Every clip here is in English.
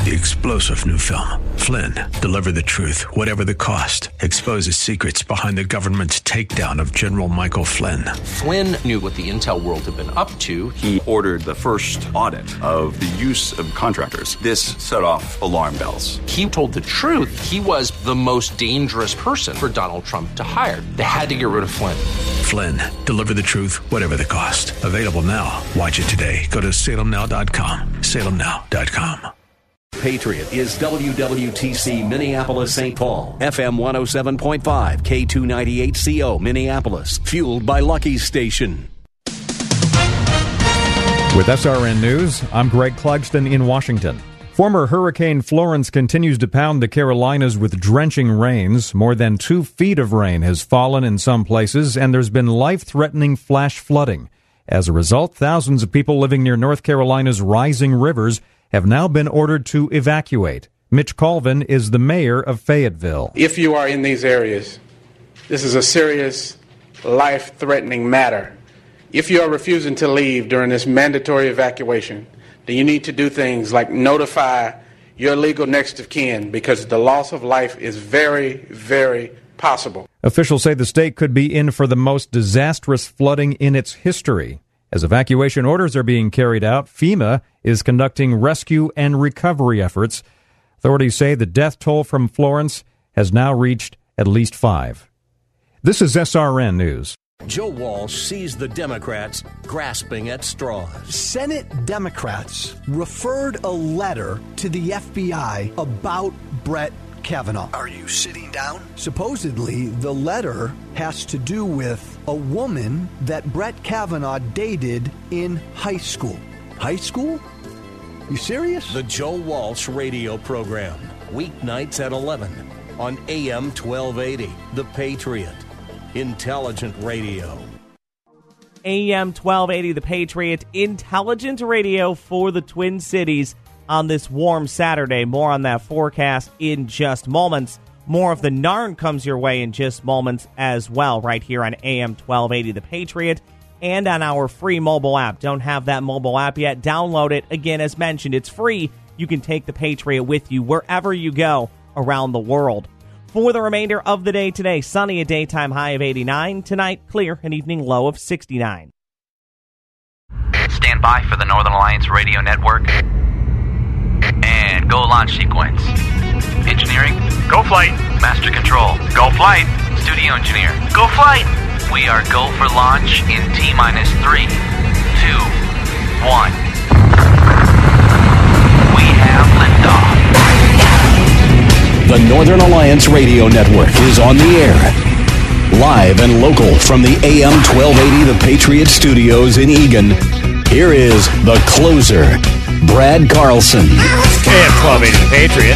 the explosive new film, Flynn, Deliver the Truth, Whatever the Cost, exposes secrets behind the government's takedown of General Michael Flynn. Flynn knew what the intel world had been up to. He ordered the first audit of the use of contractors. This set off alarm bells. He told the truth. He was the most dangerous person for Donald Trump to hire. They had to get rid of Flynn. Flynn, Deliver the Truth, Whatever the Cost. Available now. Watch it today. Go to salemnow.com. salemnow.com. Patriot is WWTC Minneapolis-St. Paul, FM 107.5, K298CO Minneapolis, fueled by Lucky's Station. With SRN News, I'm Greg Clugston in Washington. Former Hurricane Florence continues to pound the Carolinas with drenching rains. More than 2 feet of rain has fallen in some places, and there's been life-threatening flash flooding. As a result, thousands of people living near North Carolina's rising rivers have now been ordered to evacuate. Mitch Colvin is the mayor of Fayetteville. If you are in these areas, this is a serious, life-threatening matter. If you are refusing to leave during this mandatory evacuation, then you need to do things like notify your legal next of kin, because the loss of life is very, very possible. Officials say the state could be in for the most disastrous flooding in its history. As evacuation orders are being carried out, FEMA is conducting rescue and recovery efforts. Authorities say the death toll from Florence has now reached at least 5. This is SRN News. Joe Walsh sees the Democrats grasping at straws. Senate Democrats referred a letter to the FBI about Brett Kavanaugh. Are you sitting down? Supposedly, the letter has to do with a woman that Brett Kavanaugh dated in high school. High school? You serious? The Joe Walsh radio program, weeknights at 11 on AM 1280, The Patriot. Intelligent radio. AM 1280, The Patriot, intelligent radio for the Twin Cities on this warm Saturday. More on that forecast in just moments. More of the Narn comes your way in just moments as well, right here on AM 1280, The Patriot, and on our free mobile app. Don't have that mobile app yet? Download it. Again, as mentioned, it's free. You can take The Patriot with you wherever you go around the world. For the remainder of the day today, sunny, a daytime high of 89. Tonight, clear, an evening low of 69. Stand by for the Northern Alliance Radio Network. And go launch sequence. Engineering, go flight. Master control, go flight. Studio engineer, go flight. We are go for launch in T-minus 3, 2, 1. We have liftoff. The Northern Alliance Radio Network is on the air. Live and local from the AM 1280 The Patriot Studios in Eagan, here is the closer, Brad Carlson. AM 1280 The Patriot.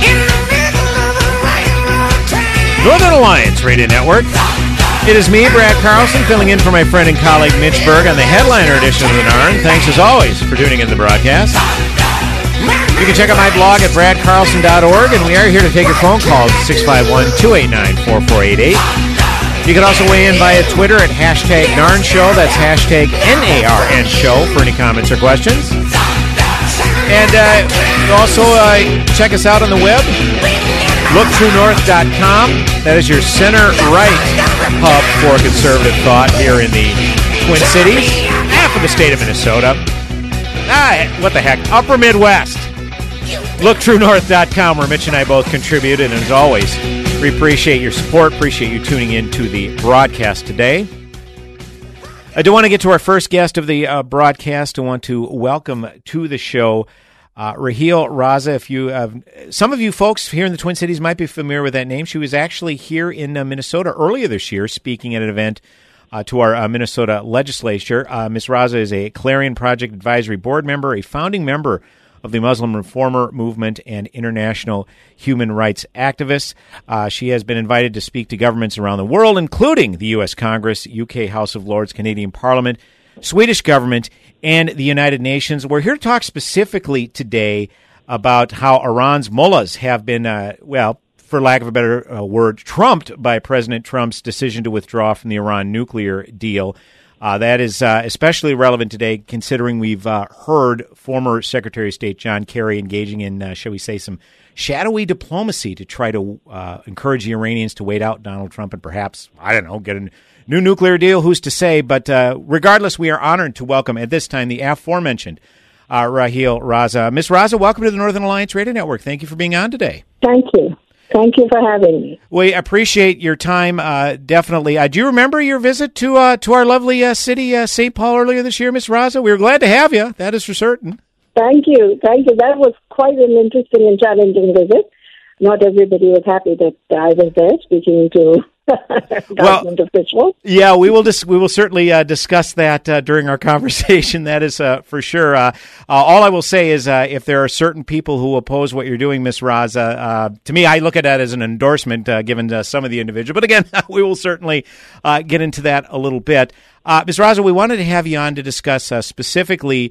Northern Alliance Radio Network. It is me, Brad Carlson, filling in for my friend and colleague Mitch Berg on the headliner edition of the Narn. Thanks as always for tuning in to the broadcast. You can check out my blog at bradcarlson.org, and we are here to take your phone calls at 651-289-4488. You can also weigh in via Twitter at hashtag Narn Show. That's hashtag NARN Show for any comments or questions. And also check us out on the web, looktruenorth.com. That is your center-right hub for conservative thought here in the Twin Cities, half of the state of Minnesota. What the heck, Upper Midwest. LookTrueNorth.com, where Mitch and I both contribute, and as always, we appreciate your support, appreciate you tuning in to the broadcast today. I do want to get to our first guest of the broadcast. I want to welcome to the show Raheel Raza. If you some of you folks here in the Twin Cities might be familiar with that name. She was actually here in Minnesota earlier this year speaking at an event to our Minnesota legislature. Ms. Raza is a Clarion Project Advisory Board member, a founding member of the Muslim Reformer Movement, and international human rights activist. She has been invited to speak to governments around the world, including the U.S. Congress, UK House of Lords, Canadian Parliament, Swedish government, and the United Nations. We're here to talk specifically today about how Iran's mullahs have been, for lack of a better word, trumped by President Trump's decision to withdraw from the Iran nuclear deal. That is especially relevant today, considering we've heard former Secretary of State John Kerry engaging in, shall we say, some shadowy diplomacy to try to encourage the Iranians to wait out Donald Trump and perhaps, I don't know, get a new nuclear deal. Who's to say? But regardless, we are honored to welcome at this time the aforementioned Raheel Raza. Ms. Raza, welcome to the Northern Alliance Radio Network. Thank you for being on today. Thank you. Thank you for having me. We appreciate your time, definitely. Do you remember your visit to our lovely city, St. Paul, earlier this year, Ms. Raza? We were glad to have you. That is for certain. Thank you. That was quite an interesting and challenging visit. Not everybody was happy that I was there speaking to government officials. Yeah, we will certainly discuss that during our conversation. That is for sure. All I will say is if there are certain people who oppose what you're doing, Ms. Raza, to me, I look at that as an endorsement given some of the individual. But again, we will certainly get into that a little bit. Ms. Raza, we wanted to have you on to discuss specifically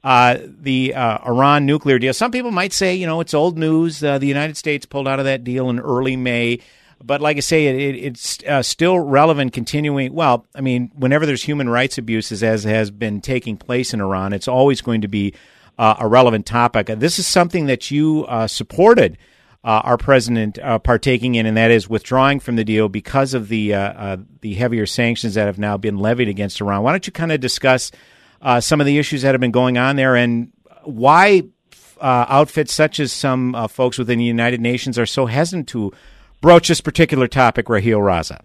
the Iran nuclear deal. Some people might say, it's old news. The United States pulled out of that deal in early May. But like I say, it's still relevant continuing. Well, I mean, whenever there's human rights abuses, as has been taking place in Iran, it's always going to be a relevant topic. This is something that you supported our president partaking in, and that is withdrawing from the deal because of the heavier sanctions that have now been levied against Iran. Why don't you kind of discuss some of the issues that have been going on there and why outfits such as some folks within the United Nations are so hesitant to broach this particular topic, Raheel Raza?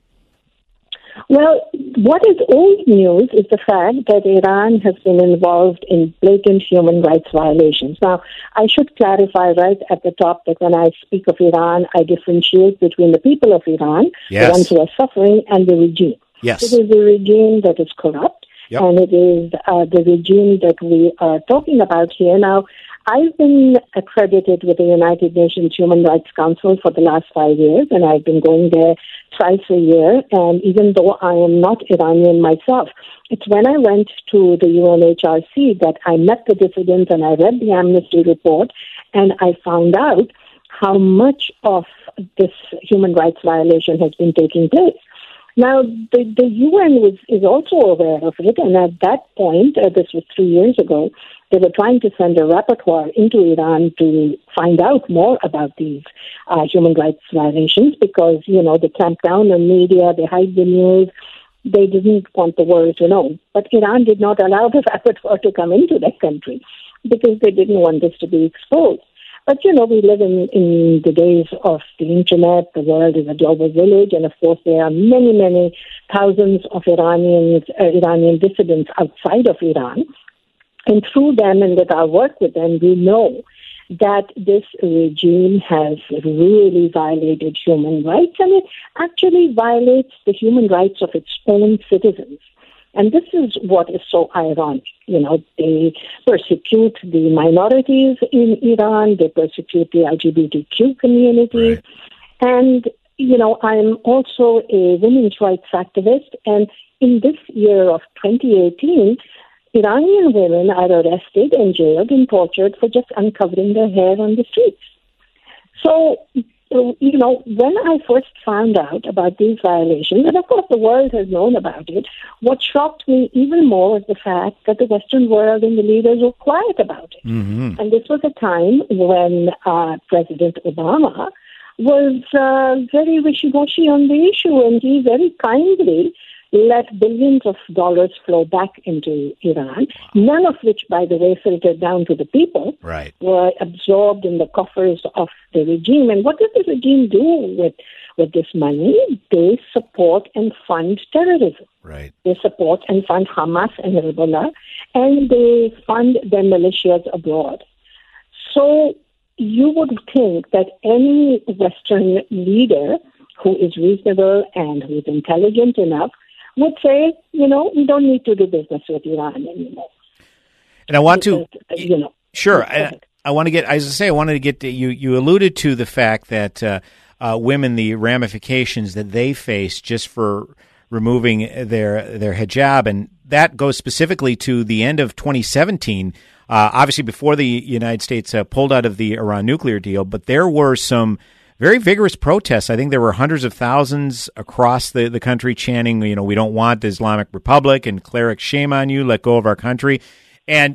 Well, what is old news is the fact that Iran has been involved in blatant human rights violations. Now, I should clarify right at the top that when I speak of Iran, I differentiate between the people of Iran, the ones who are suffering, and the regime. Yes. It is the regime that is corrupt, and it is the regime that we are talking about here. Now, I've been accredited with the United Nations Human Rights Council for the last 5 years, and I've been going there twice a year. And even though I am not Iranian myself, it's when I went to the UNHRC that I met the dissidents and I read the Amnesty report, and I found out how much of this human rights violation has been taking place. Now, the UN is also aware of it, and at that point, this was 3 years ago, they were trying to send a rapporteur into Iran to find out more about these human rights violations because, they clamp down on media, they hide the news, they didn't want the world to know. But Iran did not allow the rapporteur to come into their country because they didn't want this to be exposed. But, we live in the days of the Internet. The world is a global village. And, of course, there are many, many thousands of Iranian dissidents outside of Iran. And through them and with our work with them, we know that this regime has really violated human rights. And it actually violates the human rights of its own citizens. And this is what is so ironic. They persecute the minorities in Iran. They persecute the LGBTQ community. Right. And, I'm also a women's rights activist. And in this year of 2018, Iranian women are arrested and jailed and tortured for just uncovering their hair on the streets. So, when I first found out about these violations, and of course the world has known about it, what shocked me even more was the fact that the Western world and the leaders were quiet about it. Mm-hmm. And this was a time when President Obama was very wishy-washy on the issue, and he very kindly let billions of dollars flow back into Iran, none of which, by the way, filtered down to the people, right, were absorbed in the coffers of the regime. And what does the regime do with this money? They support and fund terrorism. Right. They support and fund Hamas and Hezbollah, and they fund their militias abroad. So you would think that any Western leader who is reasonable and who is intelligent enough would say, we don't need to do business with Iran anymore. And I want to, sure. I want to get, as I say, I wanted to get to, you alluded to the fact that women, the ramifications that they face just for removing their hijab, and that goes specifically to the end of 2017, obviously before the United States pulled out of the Iran nuclear deal, but there were some very vigorous protests. I think there were hundreds of thousands across the country chanting, we don't want the Islamic Republic, and clerics, shame on you, let go of our country. And,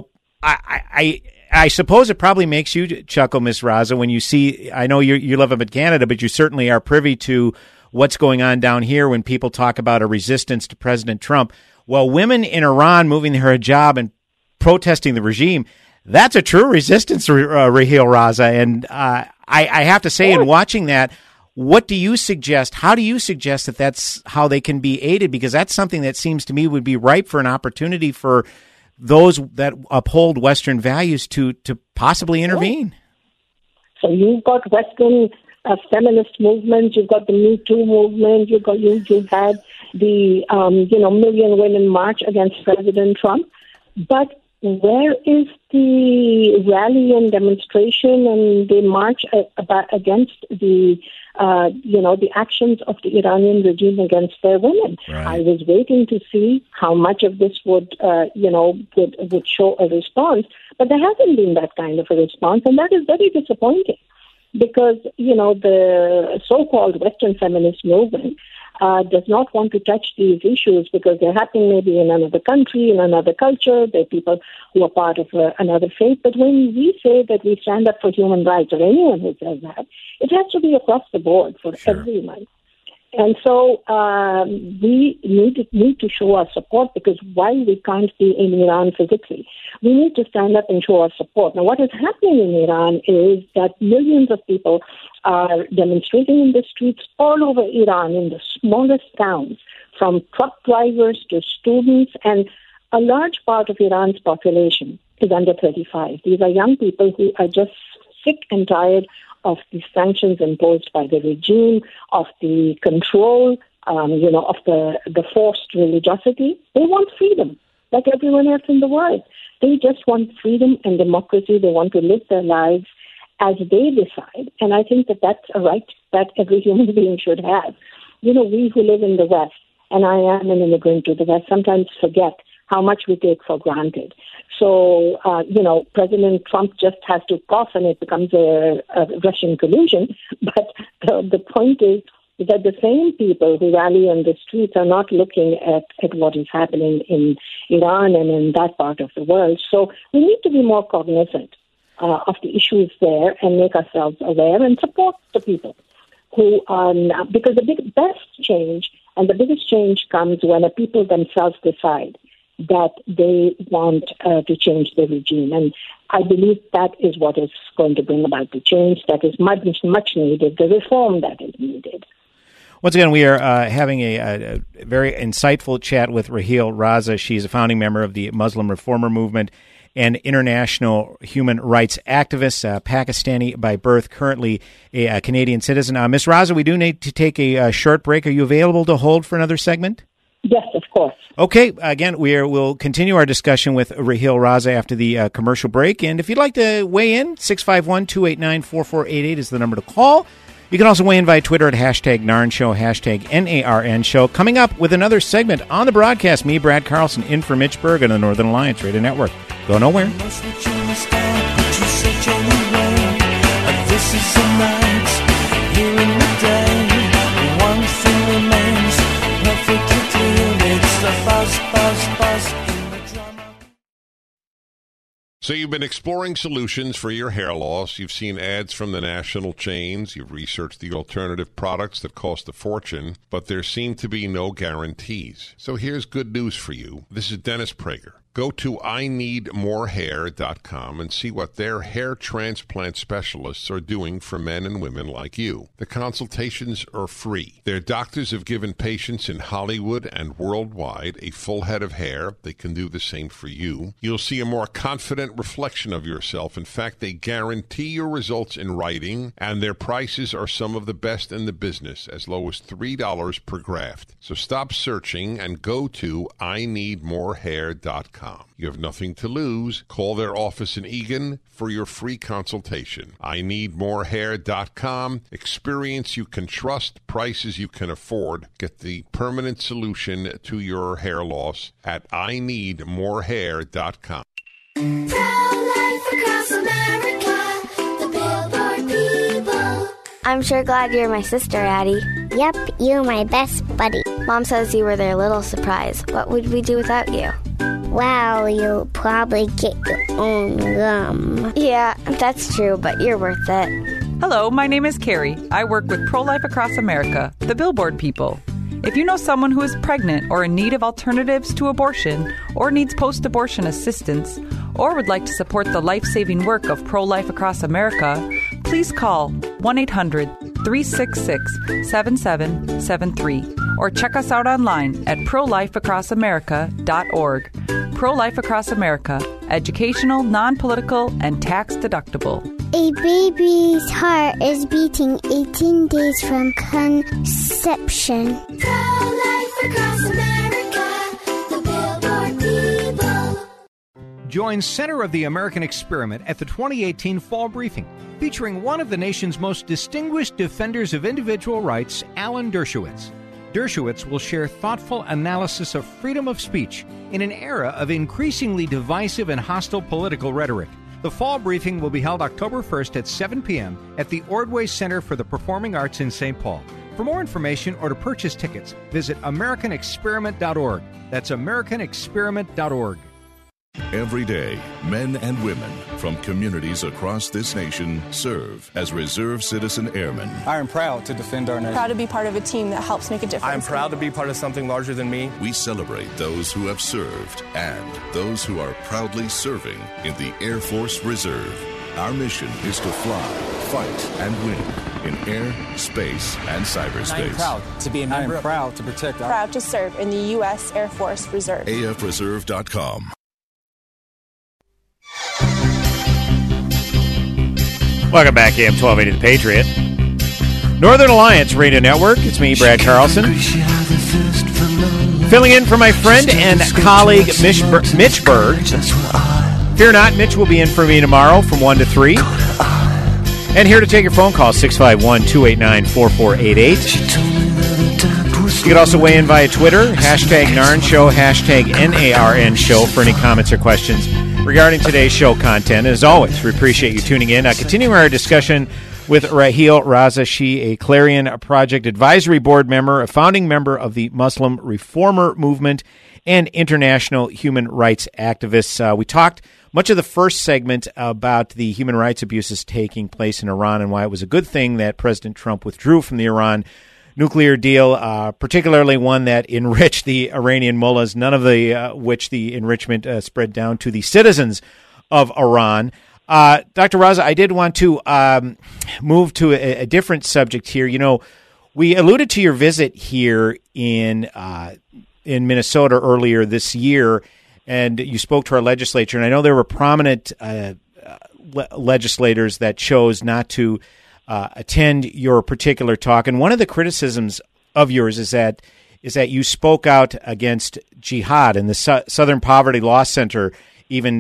I suppose it probably makes you chuckle, Ms. Raza, when you see, I know you live up in Canada, but you certainly are privy to what's going on down here when people talk about a resistance to President Trump. Well, women in Iran moving their hijab and protesting the regime, that's a true resistance, Raheel Raza. And I have to say, in watching that, what do you suggest? How do you suggest that that's how they can be aided? Because that's something that seems to me would be ripe for an opportunity for those that uphold Western values to possibly intervene. So you've got Western feminist movement, you've got the Me Too movement, you've had the Million Women March against President Trump, but where is the rally and demonstration and the march against the actions of the Iranian regime against their women? Right. I was waiting to see how much of this would show a response, but there hasn't been that kind of a response, and that is very disappointing because, the so-called Western feminist movement does not want to touch these issues because they're happening maybe in another country, in another culture. They're people who are part of another faith. But when we say that we stand up for human rights, or anyone who says that, it has to be across the board for everyone. And so we need to show our support, because while we can't be in Iran physically, we need to stand up and show our support. Now, what is happening in Iran is that millions of people are demonstrating in the streets all over Iran, in the smallest towns, from truck drivers to students, and a large part of Iran's population is under 35. These are young people who are just sick and tired of the sanctions imposed by the regime, of the control, of the forced religiosity. They want freedom, like everyone else in the world. They just want freedom and democracy. They want to live their lives as they decide. And I think that that's a right that every human being should have. We who live in the West, and I am an immigrant to the West, sometimes forget how much we take for granted. So, President Trump just has to cough and it becomes a Russian collusion. But the point is that the same people who rally on the streets are not looking at what is happening in Iran and in that part of the world. So we need to be more cognizant of the issues there and make ourselves aware and support the people who are now, because the best change and the biggest change comes when the people themselves decide that they want to change the regime. And I believe that is what is going to bring about the change that is much needed, the reform that is needed. Once again, we are having a very insightful chat with Raheel Raza. She's a founding member of the Muslim Reformer Movement and international human rights activist, Pakistani by birth, currently a Canadian citizen. Ms. Raza, we do need to take a short break. Are you available to hold for another segment? Yes, of course. Okay. Again, we'll continue our discussion with Raheel Raza after the commercial break. And if you'd like to weigh in, 651-289-4488 is the number to call. You can also weigh in via Twitter at #NARN Show, #NARN Show. Coming up with another segment on the broadcast, me, Brad Carlson, in for Mitch Berg on the Northern Alliance Radio Network. Go nowhere. This is the night, here in the day. One thing remains perfectly clear. It's the buzz in the drama. So you've been exploring solutions for your hair loss. You've seen ads from the national chains. You've researched the alternative products that cost a fortune, but there seem to be no guarantees. So here's good news for you. This is Dennis Prager. Go to INeedMoreHair.com and see what their hair transplant specialists are doing for men and women like you. The consultations are free. Their doctors have given patients in Hollywood and worldwide a full head of hair. They can do the same for you. You'll see a more confident reflection of yourself. In fact, they guarantee your results in writing, and their prices are some of the best in the business, as low as $3 per graft. So stop searching and go to INeedMoreHair.com. You have nothing to lose. Call their office in Eagan for your free consultation. INeedMoreHair.com. Experience you can trust, prices you can afford. Get the permanent solution to your hair loss at INeedMoreHair.com. Pro-life across America, the Billboard people. I'm sure glad you're my sister, Addie. Yep, you're my best buddy. Mom says you were their little surprise. What would we do without you? Well, you'll probably get your own gum. Yeah, that's true, but you're worth it. Hello, my name is Carrie. I work with Pro-Life Across America, the Billboard people. If you know someone who is pregnant or in need of alternatives to abortion or needs post-abortion assistance or would like to support the life-saving work of Pro-Life Across America, please call 1-800-366-7773 or check us out online at prolifeacrossamerica.org. Pro-Life Across America, educational, non-political, and tax-deductible. A baby's heart is beating 18 days from conception. Pro-Life Across America, the Billboard people. Join Center of the American Experiment at the 2018 Fall Briefing, featuring one of the nation's most distinguished defenders of individual rights, Alan Dershowitz. Dershowitz will share thoughtful analysis of freedom of speech in an era of increasingly divisive and hostile political rhetoric. The Fall Briefing will be held October 1st at 7 p.m. at the Ordway Center for the Performing Arts in St. Paul. For more information or to purchase tickets, visit AmericanExperiment.org. That's AmericanExperiment.org. Every day, men and women from communities across this nation serve as Reserve Citizen Airmen. I am proud to defend our nation. Proud to be part of a team that helps make a difference. I am proud to be part of something larger than me. We celebrate those who have served and those who are proudly serving in the Air Force Reserve. Our mission is to fly, fight, and win in air, space, and cyberspace. I am proud to be a member. I am proud to protect our... Proud to serve in the U.S. Air Force Reserve. AFReserve.com. Welcome back, AM 1280 The Patriot. Northern Alliance Radio Network. It's me, Brad Carlson. Filling in for my friend and colleague, Mitch Berg. Fear not, Mitch will be in for me tomorrow from 1 to 3. And here to take your phone call, 651-289-4488. You can also weigh in via Twitter, hashtag NARN Show, hashtag NARN Show for any comments or questions regarding today's show content. As always, we appreciate you tuning in. Continuing our discussion with Raheel Raza, she a Clarion Project Advisory Board member, a founding member of the Muslim Reformer Movement, and international human rights activist. We talked much of the first segment about the human rights abuses taking place in Iran and why it was a good thing that President Trump withdrew from the Iran nuclear deal, particularly one that enriched the Iranian mullahs, none of the which the enrichment spread down to the citizens of Iran. Dr. Raza, I did want to move to a different subject here. You know, we alluded to your visit here in Minnesota earlier this year, and you spoke to our legislature, and I know there were prominent legislators that chose not to attend your particular talk. And one of the criticisms of yours is that you spoke out against jihad, and the Southern Poverty Law Center even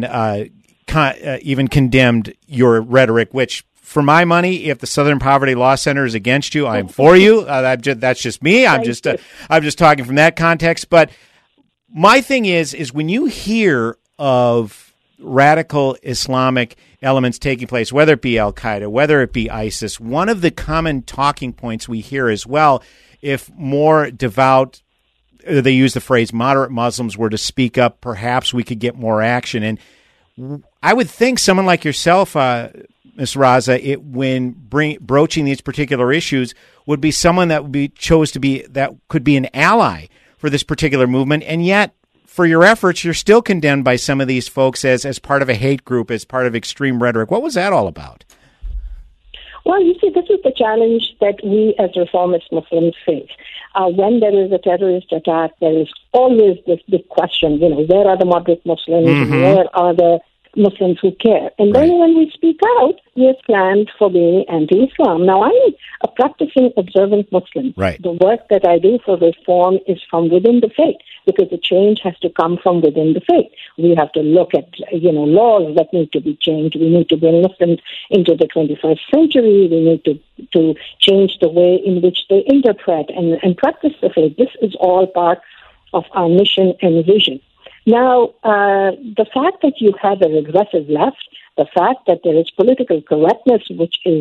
condemned your rhetoric, which, for my money, if the Southern Poverty Law Center is against you, I'm for you. That's just me. I'm just talking from that context. But my thing is when you hear of radical Islamic elements taking place, whether it be Al-Qaeda, whether it be ISIS, one of the common talking points we hear as well, if more devout, they use the phrase moderate Muslims were to speak up, perhaps we could get more action. And I would think someone like yourself, Ms. Raza, when broaching these particular issues, would be someone that could be an ally for this particular movement, and yet for your efforts, you're still condemned by some of these folks as part of a hate group, as part of extreme rhetoric. What was that all about? Well, you see, this is the challenge that we as reformist Muslims face. When there is a terrorist attack, there is always this big question, where are the moderate Muslims? Mm-hmm. Where are the Muslims who care? And then when we speak out, we are slammed for being anti-Islam. Now, I'm a practicing observant Muslim. Right. The work that I do for reform is from within the faith, because the change has to come from within the faith. We have to look at, laws that need to be changed. We need to bring Muslims into the 21st century. We need to change the way in which they interpret and practice the faith. This is all part of our mission and vision. Now, the fact that you have a regressive left, the fact that there is political correctness, which is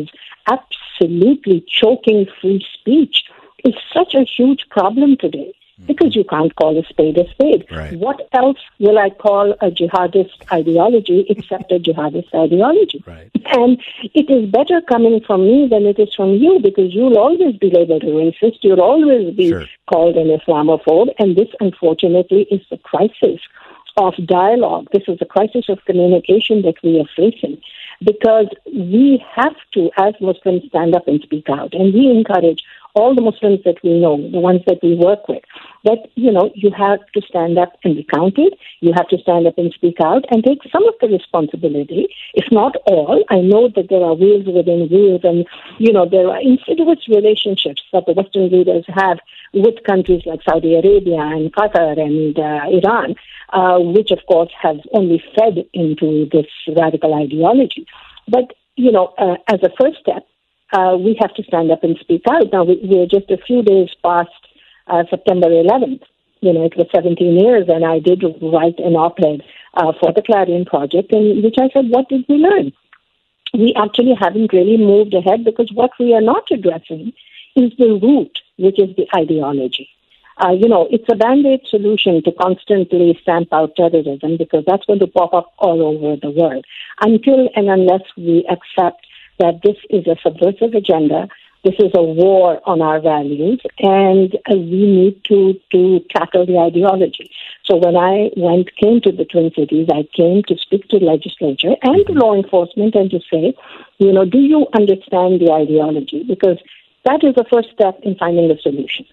absolutely choking free speech is such a huge problem today. Because you can't call a spade a spade. Right. What else will I call a jihadist ideology except a jihadist ideology? Right. And it is better coming from me than it is from you, because you'll always be labeled a racist. You'll always be called an Islamophobe. And this, unfortunately, is the crisis of dialogue. This is the crisis of communication that we are facing, because we have to, as Muslims, stand up and speak out. And we encourage all the Muslims that we know, the ones that we work with, that, you have to stand up and be counted. You have to stand up and speak out and take some of the responsibility, if not all. I know that there are wheels within wheels, and, there are insidious relationships that the Western leaders have with countries like Saudi Arabia and Qatar and Iran, which, of course, have only fed into this radical ideology. But, as a first step, we have to stand up and speak out. Now, we're just a few days past September 11th. It was 17 years, and I did write an op-ed for the Clarion Project, in which I said, what did we learn? We actually haven't really moved ahead, because what we are not addressing is the root, which is the ideology. It's a Band-Aid solution to constantly stamp out terrorism, because that's going to pop up all over the world. Until and unless we accept that this is a subversive agenda, this is a war on our values, and we need to tackle the ideology. So when I came to the Twin Cities, I came to speak to the legislature and to law enforcement and to say, do you understand the ideology? Because that is the first step in finding a solution,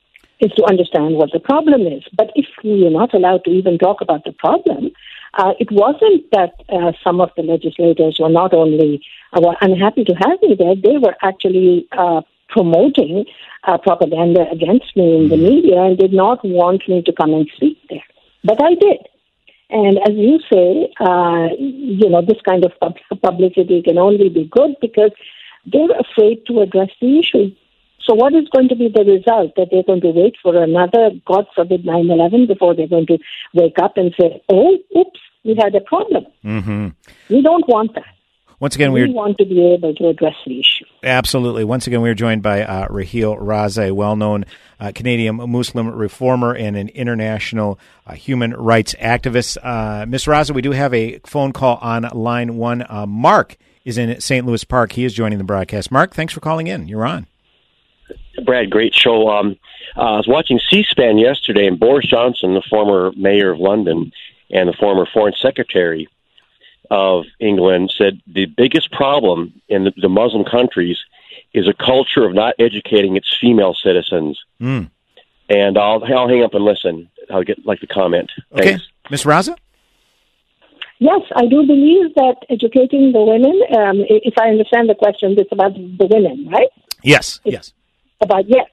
is to understand what the problem is. But if we are not allowed to even talk about the problem, it wasn't that some of the legislators were not only were unhappy to have me there, they were actually promoting propaganda against me in the media and did not want me to come and speak there. But I did. And as you say, this kind of publicity can only be good because they're afraid to address the issue. So what is going to be the result? That they're going to wait for another, God forbid, 9/11 before they're going to wake up and say, oh, oops, we had a problem. Mm-hmm. We don't want that. Once again, we want to be able to address the issue. Absolutely. Once again, we are joined by Raheel Raza, a well-known Canadian Muslim reformer and an international human rights activist. Ms. Raza, we do have a phone call on line one. Mark is in St. Louis Park. He is joining the broadcast. Mark, thanks for calling in. You're on. Brad, great show. I was watching C-SPAN yesterday, and Boris Johnson, the former mayor of London and the former foreign secretary of England, said the biggest problem in the Muslim countries is a culture of not educating its female citizens. Mm. And I'll hang up and listen. I'll like the comment. Okay. Ms. Raza? Yes, I do believe that educating the women, if I understand the question, it's about the women, right? Yes, yes. Yes.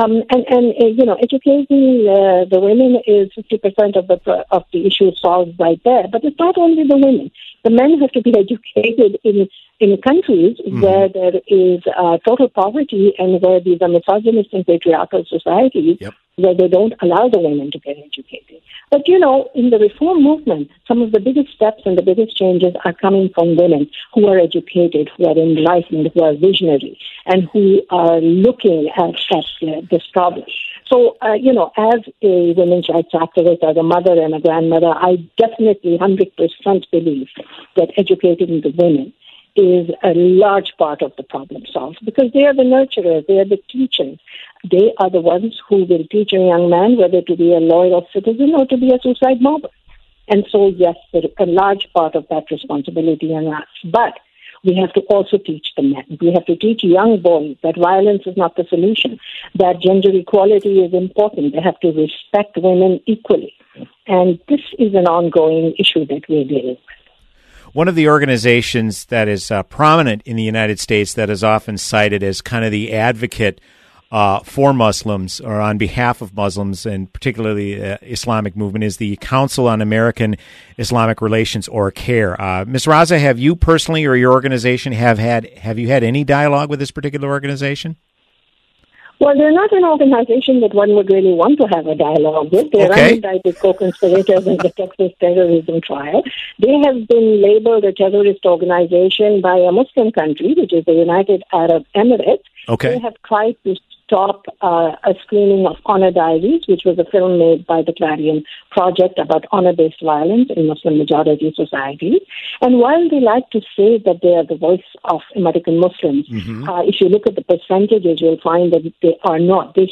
Educating the women is 50% of the issue solved right there. But it's not only the women. The men have to be educated in countries where there is total poverty and where these are misogynist and patriarchal societies where they don't allow the women to get educated. But, in the reform movement, some of the biggest steps and the biggest changes are coming from women who are educated, who are enlightened, who are visionary, and who are looking at this problem. So, as a women's rights activist, as a mother and a grandmother, I definitely 100% believe that educating the women is a large part of the problem solved, because they are the nurturers, they are the teachers. They are the ones who will teach a young man whether to be a loyal citizen or to be a suicide mobber. And so, yes, there is a large part of that responsibility on us. But we have to also teach the men. We have to teach young boys that violence is not the solution, that gender equality is important. They have to respect women equally. And this is an ongoing issue that we're dealing with. One of the organizations that is prominent in the United States that is often cited as kind of the advocate for Muslims or on behalf of Muslims, and particularly Islamic movement, is the Council on American Islamic Relations, or CAIR. Ms. Raza, have you personally or your organization have you had any dialogue with this particular organization? Well, they're not an organization that one would really want to have a dialogue with. They're unindicted co-conspirators in the Texas terrorism trial. They have been labeled a terrorist organization by a Muslim country, which is the United Arab Emirates. Okay. They have tried to stop a screening of Honor Diaries, which was a film made by the Clarion Project about honor-based violence in Muslim-majority societies. And while they like to say that they are the voice of American Muslims, if you look at the percentages, you'll find that they are not. They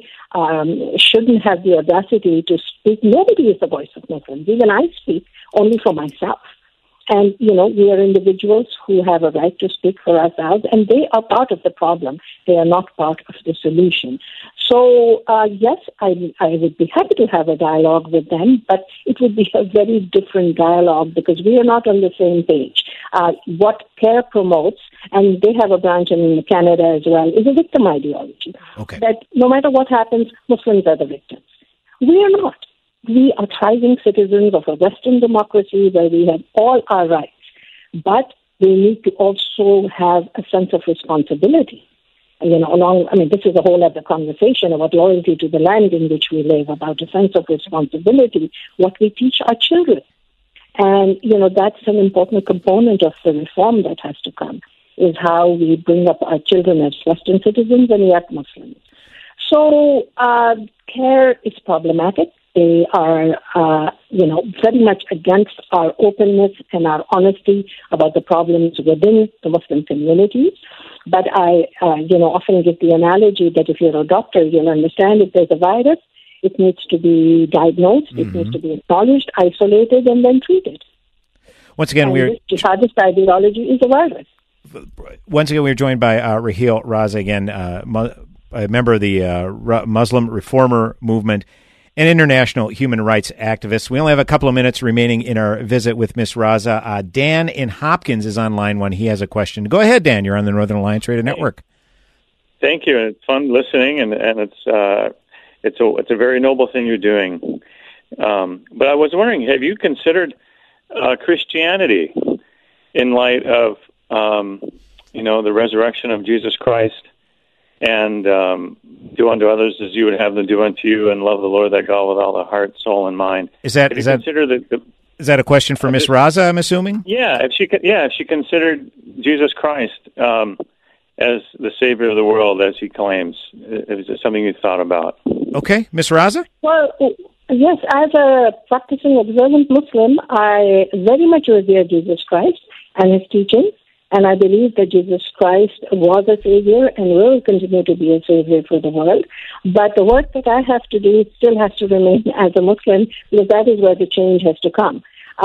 shouldn't have the audacity to speak. Nobody is the voice of Muslims. Even I speak only for myself. And, we are individuals who have a right to speak for ourselves, and they are part of the problem. They are not part of the solution. So, yes, I would be happy to have a dialogue with them, but it would be a very different dialogue because we are not on the same page. What CARE promotes, and they have a branch in Canada as well, is a victim ideology. Okay. That no matter what happens, Muslims are the victims. We are not. We are thriving citizens of a Western democracy where we have all our rights. But we need to also have a sense of responsibility. This is a whole other conversation about loyalty to the land in which we live, about a sense of responsibility, what we teach our children. And, that's an important component of the reform that has to come, is how we bring up our children as Western citizens and yet Muslims. So, CARE is problematic. They are, very much against our openness and our honesty about the problems within the Muslim communities. But I, often give the analogy that if you're a doctor, you'll understand if there's a virus, it needs to be diagnosed, it needs to be acknowledged, isolated, and then treated. Once again, this jihadist ideology is a virus. Once again, we're joined by Raheel Raza, again, a member of the Muslim Reformer Movement, an international human rights activist. We only have a couple of minutes remaining in our visit with Ms. Raza. Dan in Hopkins is on line one. He has a question. Go ahead, Dan. You're on the Northern Alliance Radio Network. Thank you. It's fun listening, and it's a very noble thing you're doing. But I was wondering, have you considered Christianity in light of the resurrection of Jesus Christ? And do unto others as you would have them do unto you, and love the Lord thy God with all the heart, soul, and mind. Is that a question for Ms. Raza, I'm assuming? Yeah, if she considered Jesus Christ as the Savior of the world, as he claims, is it something you thought about? Okay, Ms. Raza? Well, yes, as a practicing observant Muslim, I very much revere Jesus Christ and his teachings. And I believe that Jesus Christ was a savior and will continue to be a savior for the world. But the work that I have to do still has to remain as a Muslim, because that is where the change has to come.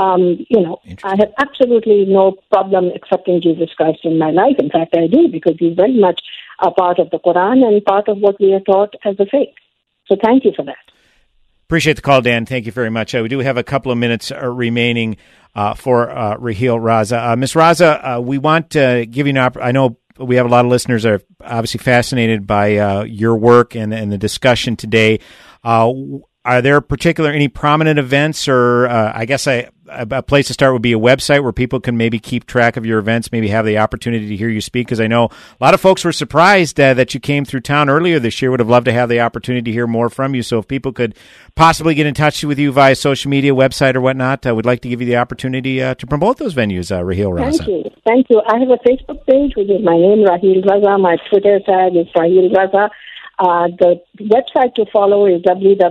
I have absolutely no problem accepting Jesus Christ in my life. In fact, I do, because he's very much a part of the Quran and part of what we are taught as a faith. So thank you for that. Appreciate the call, Dan. Thank you very much. We do have a couple of minutes remaining for Raheel Raza. Ms. Raza, we want to give you an opportunity. I know we have a lot of listeners that are obviously fascinated by your work and the discussion today. Are there any prominent events, or I guess a place to start would be a website where people can maybe keep track of your events, maybe have the opportunity to hear you speak? Because I know a lot of folks were surprised that you came through town earlier this year, would have loved to have the opportunity to hear more from you. So if people could possibly get in touch with you via social media, website, or whatnot, I would like to give you the opportunity to promote those venues, Raheel Raza. Thank you. I have a Facebook page, which is my name, Raheel Raza. My Twitter tag is Raheel Raza. The website to follow is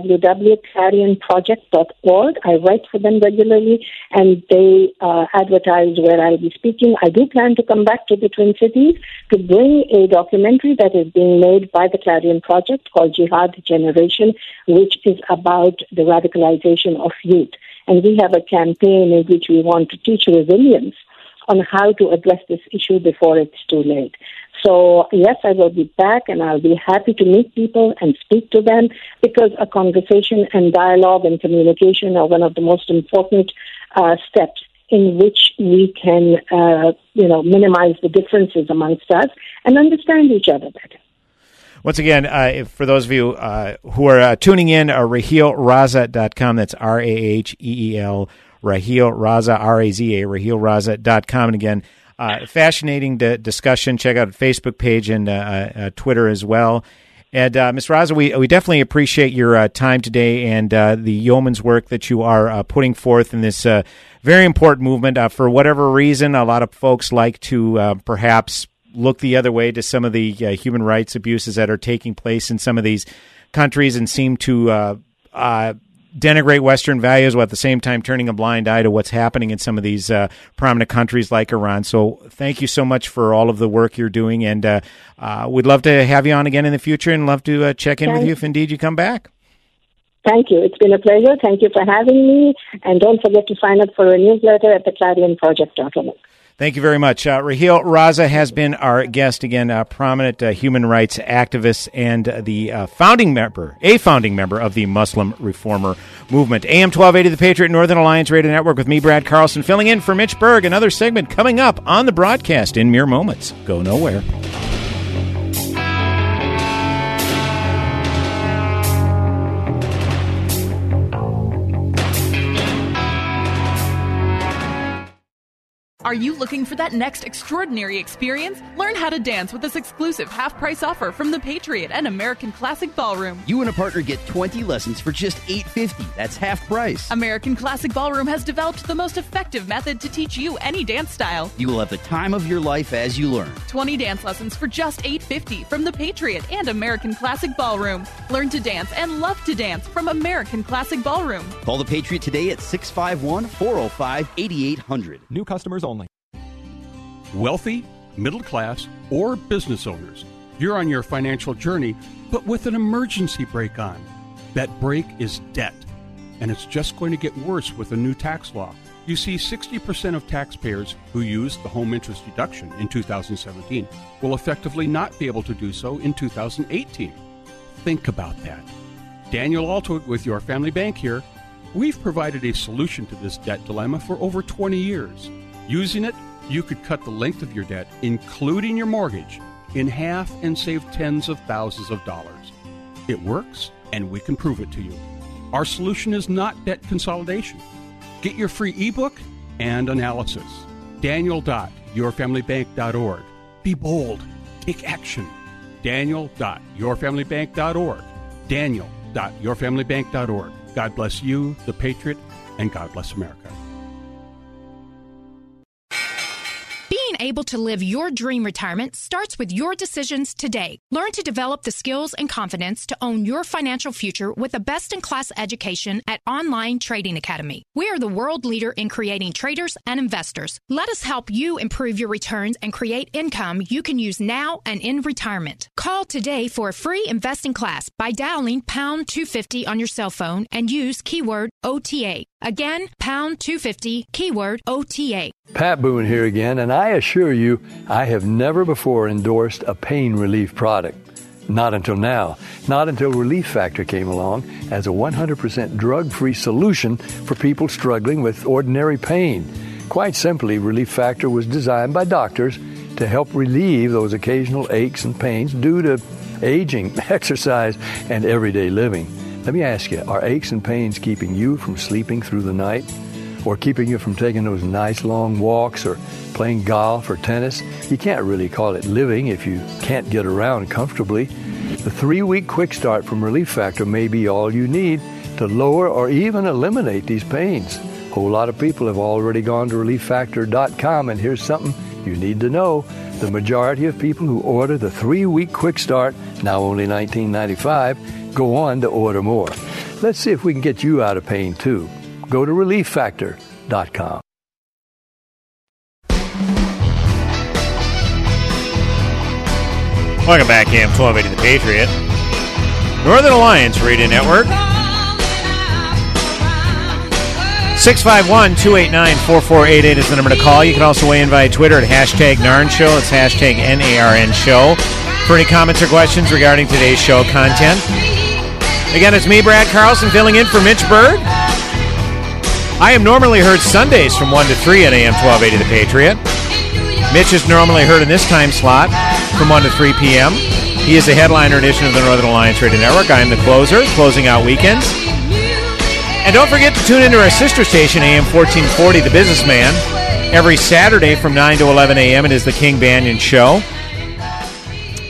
www.clarionproject.org. I write for them regularly, and they advertise where I'll be speaking. I do plan to come back to the Twin Cities to bring a documentary that is being made by the Clarion Project called Jihad Generation, which is about the radicalization of youth. And we have a campaign in which we want to teach resilience on how to address this issue before it's too late. So, yes, I will be back, and I'll be happy to meet people and speak to them, because a conversation and dialogue and communication are one of the most important steps in which we can, minimize the differences amongst us and understand each other better. Once again, for those of you who are tuning in, RaheelRaza.com. That's RAHEEL, Raheel Raza, RAZA, RaheelRaza.com. And again, fascinating discussion. Check out the Facebook page and Twitter as well. And Ms. Raza, we definitely appreciate your time today and the yeoman's work that you are putting forth in this very important movement. For whatever reason, a lot of folks like to perhaps look the other way to some of the human rights abuses that are taking place in some of these countries and seem to denigrate Western values while at the same time turning a blind eye to what's happening in some of these prominent countries like Iran. So thank you so much for all of the work you're doing, and we'd love to have you on again in the future and love to check in with you if indeed you come back. Thank you. It's been a pleasure. Thank you for having me, and don't forget to sign up for a newsletter at theclarionproject.org. Thank you very much. Raheel Raza has been our guest again, a prominent human rights activist and the founding member of the Muslim Reformer Movement. AM 1280, The Patriot, Northern Alliance Radio Network with me, Brad Carlson, filling in for Mitch Berg. Another segment coming up on the broadcast in mere moments. Go nowhere. Are you looking for that next extraordinary experience? Learn how to dance with this exclusive half-price offer from The Patriot and American Classic Ballroom. You and a partner get 20 lessons for just $8.50. That's half price. American Classic Ballroom has developed the most effective method to teach you any dance style. You will have the time of your life as you learn. 20 dance lessons for just $8.50 from The Patriot and American Classic Ballroom. Learn to dance and love to dance from American Classic Ballroom. Call The Patriot today at 651-405-8800. New customers only. Wealthy, middle class, or business owners, you're on your financial journey, but with an emergency brake on. That brake is debt, and it's just going to get worse with a new tax law. You see, 60% of taxpayers who used the home interest deduction in 2017 will effectively not be able to do so in 2018. Think about that. Daniel Altwood with Your Family Bank here. We've provided a solution to this debt dilemma for over 20 years. Using it, you could cut the length of your debt, including your mortgage, in half and save tens of thousands of dollars. It works, and we can prove it to you. Our solution is not debt consolidation. Get your free ebook and analysis. Daniel.yourfamilybank.org. Be bold. Take action. Daniel.yourfamilybank.org. Daniel.yourfamilybank.org. God bless you, the Patriot, and God bless America. Being able to live your dream retirement starts with your decisions today. Learn to develop the skills and confidence to own your financial future with a best-in-class education at Online Trading Academy. We are the world leader in creating traders and investors. Let us help you improve your returns and create income you can use now and in retirement. Call today for a free investing class by dialing pound 250 on your cell phone and use keyword OTA. Again, pound 250, keyword OTA. Pat Boone here again, and I assure you, I have never before endorsed a pain relief product. Not until now. Not until Relief Factor came along as a 100% drug-free solution for people struggling with ordinary pain. Quite simply, Relief Factor was designed by doctors to help relieve those occasional aches and pains due to aging, exercise, and everyday living. Let me ask you, are aches and pains keeping you from sleeping through the night? Or keeping you from taking those nice long walks or playing golf or tennis? You can't really call it living if you can't get around comfortably. The 3-week quick start from Relief Factor may be all you need to lower or even eliminate these pains. A whole lot of people have already gone to ReliefFactor.com, and here's something you need to know. The majority of people who order the 3-week quick start, now only $19.95, go on to order more. Let's see if we can get you out of pain too. Go to ReliefFactor.com. Welcome back, AM 1280 The Patriot. Northern Alliance Radio Network. 651-289-4488 is the number to call. You can also weigh in via Twitter at hashtag NARN Show. It's hashtag NARN Show. For any comments or questions regarding today's show content. Again, it's me, Brad Carlson, filling in for Mitch Berg. I am normally heard Sundays from 1 to 3 at AM 1280 The Patriot. Mitch is normally heard in this time slot from 1 to 3 p.m. He is the headliner edition of the Northern Alliance Radio Network. I am the closer, closing out weekends. And don't forget to tune into our sister station, AM 1440, The Businessman. Every Saturday from 9 to 11 a.m. It is the King Banyan Show.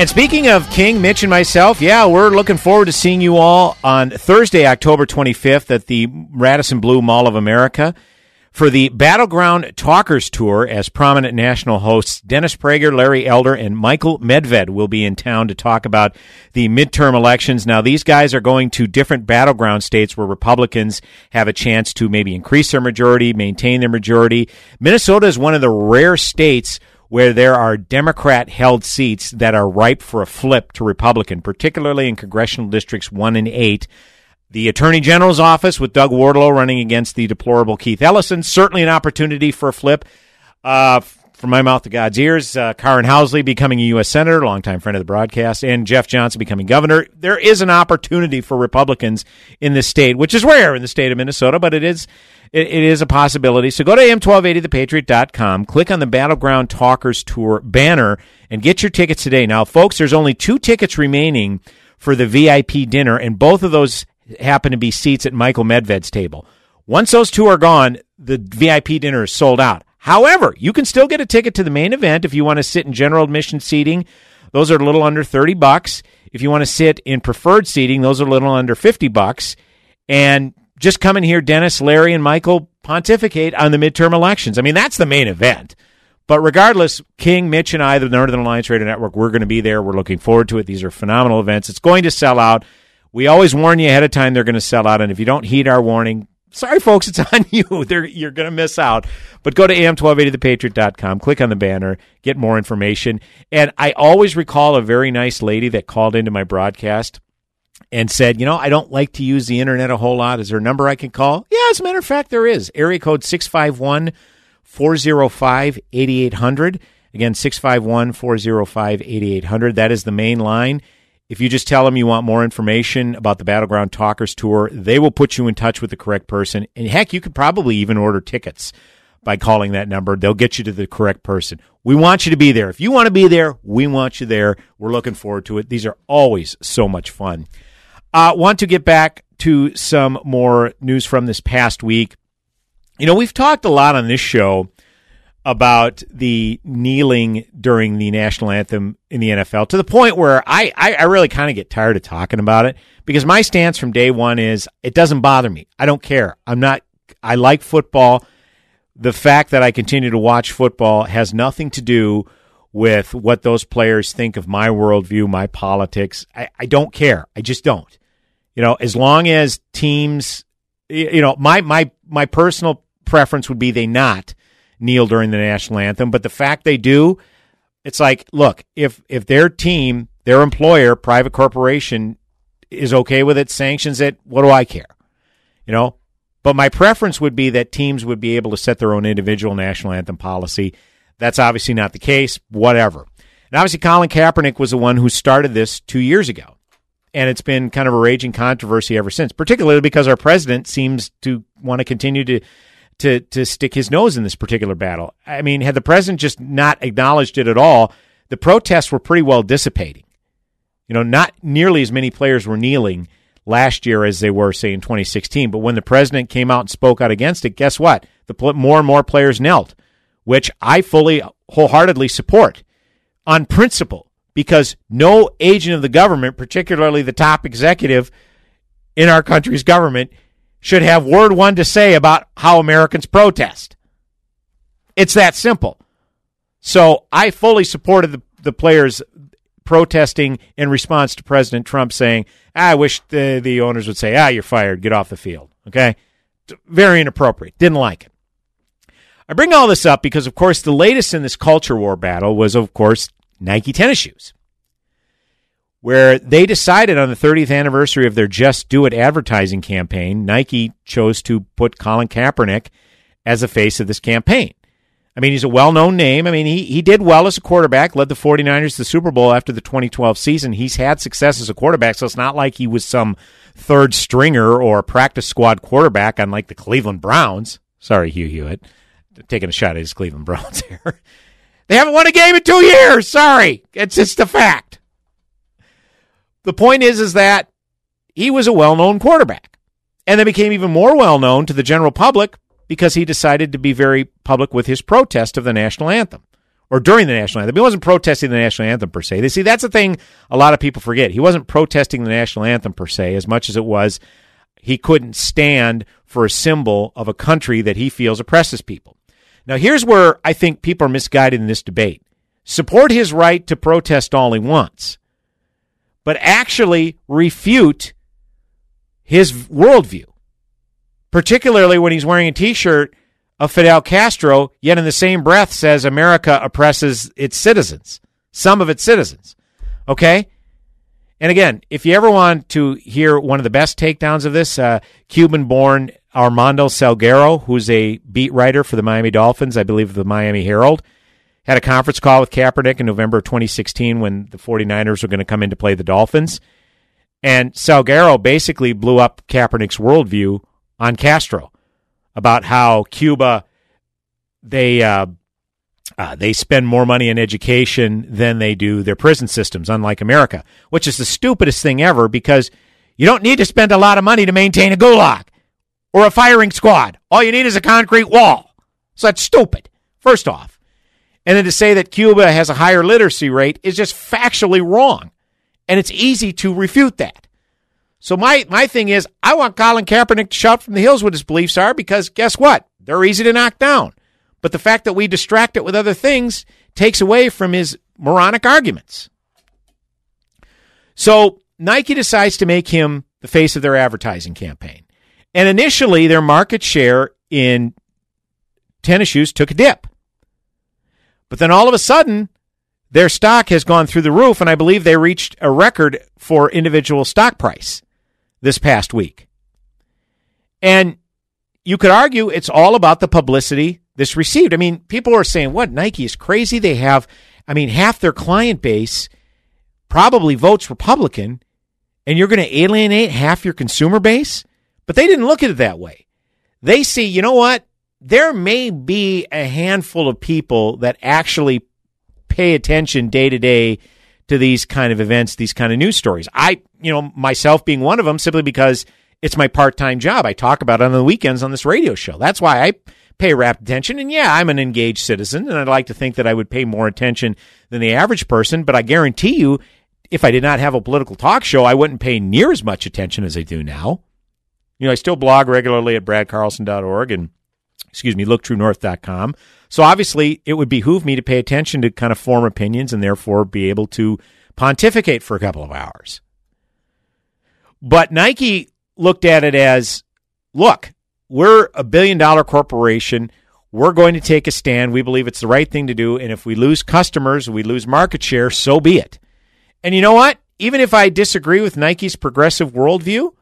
And speaking of King, Mitch, and myself, yeah, we're looking forward to seeing you all on Thursday, October 25th at the Radisson Blu Mall of America for the Battleground Talkers Tour, as prominent national hosts Dennis Prager, Larry Elder, and Michael Medved will be in town to talk about the midterm elections. Now, these guys are going to different battleground states where Republicans have a chance to maybe increase their majority, maintain their majority. Minnesota is one of the rare states where there are Democrat-held seats that are ripe for a flip to Republican, particularly in congressional districts 1 and 8. The Attorney General's office with Doug Wardlow running against the deplorable Keith Ellison, certainly an opportunity for a flip. From my mouth to God's ears, Karen Housley becoming a U.S. Senator, longtime friend of the broadcast, and Jeff Johnson becoming governor. There is an opportunity for Republicans in this state, which is rare in the state of Minnesota, but it is a possibility. So go to am1280thepatriot.com, click on the Battleground Talkers Tour banner, and get your tickets today. Now, folks, there's only 2 tickets remaining for the VIP dinner, and both of those happen to be seats at Michael Medved's table. Once those 2 are gone, the VIP dinner is sold out. However, you can still get a ticket to the main event if you want to sit in general admission seating. Those are a little under $30. If you want to sit in preferred seating, those are a little under $50. And just come in here, Dennis, Larry, and Michael pontificate on the midterm elections. I mean, that's the main event. But regardless, King, Mitch, and I, the Northern Alliance Radio Network, we're going to be there. We're looking forward to it. These are phenomenal events. It's going to sell out. We always warn you ahead of time they're going to sell out. And if you don't heed our warning, sorry, folks, it's on you. You're going to miss out. But go to am1280thepatriot.com, click on the banner, get more information. And I always recall a very nice lady that called into my broadcast and said, I don't like to use the internet a whole lot. Is there a number I can call? Yeah, as a matter of fact, there is. Area code 651-405-8800. Again, 651-405-8800. That is the main line. If you just tell them you want more information about the Battleground Talkers Tour, they will put you in touch with the correct person. And heck, you could probably even order tickets by calling that number. They'll get you to the correct person. We want you to be there. If you want to be there, we want you there. We're looking forward to it. These are always so much fun. Want to get back to some more news from this past week. We've talked a lot on this show about the kneeling during the national anthem in the NFL, to the point where I really kind of get tired of talking about it, because my stance from day one is it doesn't bother me. I don't care. I like football. The fact that I continue to watch football has nothing to do with what those players think of my worldview, my politics. I don't care. I just don't. As long as teams, my personal preference would be they not kneel during the national anthem, but the fact they do, it's like, look, if their team, their employer, private corporation is okay with it, sanctions it, what do I care? But my preference would be that teams would be able to set their own individual national anthem policy. That's obviously not the case, whatever. And obviously Colin Kaepernick was the one who started this 2 years ago, and it's been kind of a raging controversy ever since, particularly because our president seems to want to continue to stick his nose in this particular battle. I mean, had the president just not acknowledged it at all, the protests were pretty well dissipating. Not nearly as many players were kneeling last year as they were, say, in 2016. But when the president came out and spoke out against it, guess what? More and more players knelt, which I fully, wholeheartedly support on principle, because no agent of the government, particularly the top executive in our country's government, should have word one to say about how Americans protest. It's that simple. So I fully supported the players protesting in response to President Trump saying, I wish the owners would say, you're fired, get off the field. Okay? Very inappropriate. Didn't like it. I bring all this up because, of course, the latest in this culture war battle was, of course, Nike tennis shoes, where they decided on the 30th anniversary of their Just Do It advertising campaign, Nike chose to put Colin Kaepernick as the face of this campaign. I mean, he's a well-known name. I mean, he did well as a quarterback, led the 49ers to the Super Bowl after the 2012 season. He's had success as a quarterback, so it's not like he was some third stringer or practice squad quarterback on like the Cleveland Browns. Sorry, Hugh Hewitt, taking a shot at his Cleveland Browns here. They haven't won a game in 2 years. Sorry. It's just a fact. The point is that he was a well-known quarterback, and then became even more well-known to the general public because he decided to be very public with his protest of the national anthem, or during the national anthem. He wasn't protesting the national anthem per se. They see that's the thing a lot of people forget. He wasn't protesting the national anthem per se as much as it was he couldn't stand for a symbol of a country that he feels oppresses people. Now, here's where I think people are misguided in this debate. Support his right to protest all he wants, but actually refute his worldview, particularly when he's wearing a T-shirt of Fidel Castro, yet in the same breath says America oppresses its citizens, some of its citizens. Okay? And again, if you ever want to hear one of the best takedowns of this, Cuban-born Armando Salguero, who's a beat writer for the Miami Dolphins, I believe the Miami Herald, had a conference call with Kaepernick in November of 2016 when the 49ers were going to come in to play the Dolphins. And Salguero basically blew up Kaepernick's worldview on Castro about how Cuba, they spend more money in education than they do their prison systems, unlike America, which is the stupidest thing ever because you don't need to spend a lot of money to maintain a gulag or a firing squad. All you need is a concrete wall. So that's stupid, first off. And then to say that Cuba has a higher literacy rate is just factually wrong. And it's easy to refute that. So my thing is, I want Colin Kaepernick to shout from the hills what his beliefs are because guess what? They're easy to knock down. But the fact that we distract it with other things takes away from his moronic arguments. So Nike decides to make him the face of their advertising campaign. And initially, their market share in tennis shoes took a dip. But then all of a sudden, their stock has gone through the roof, and I believe they reached a record for individual stock price this past week. And you could argue it's all about the publicity this received. I mean, people are saying, what, Nike is crazy? They have, half their client base probably votes Republican, and you're going to alienate half your consumer base? But they didn't look at it that way. They see, you know what? There may be a handful of people that actually pay attention day to day to these kind of events, these kind of news stories. I, myself being one of them, simply because it's my part-time job. I talk about it on the weekends on this radio show. That's why I pay rapt attention. And yeah, I'm an engaged citizen, and I'd like to think that I would pay more attention than the average person. But I guarantee you, if I did not have a political talk show, I wouldn't pay near as much attention as I do now. I still blog regularly at bradcarlson.org and looktruenorth.com. So obviously, it would behoove me to pay attention to kind of form opinions and therefore be able to pontificate for a couple of hours. But Nike looked at it as, look, we're a billion-dollar corporation. We're going to take a stand. We believe it's the right thing to do. And if we lose customers, we lose market share, so be it. And you know what? Even if I disagree with Nike's progressive worldview,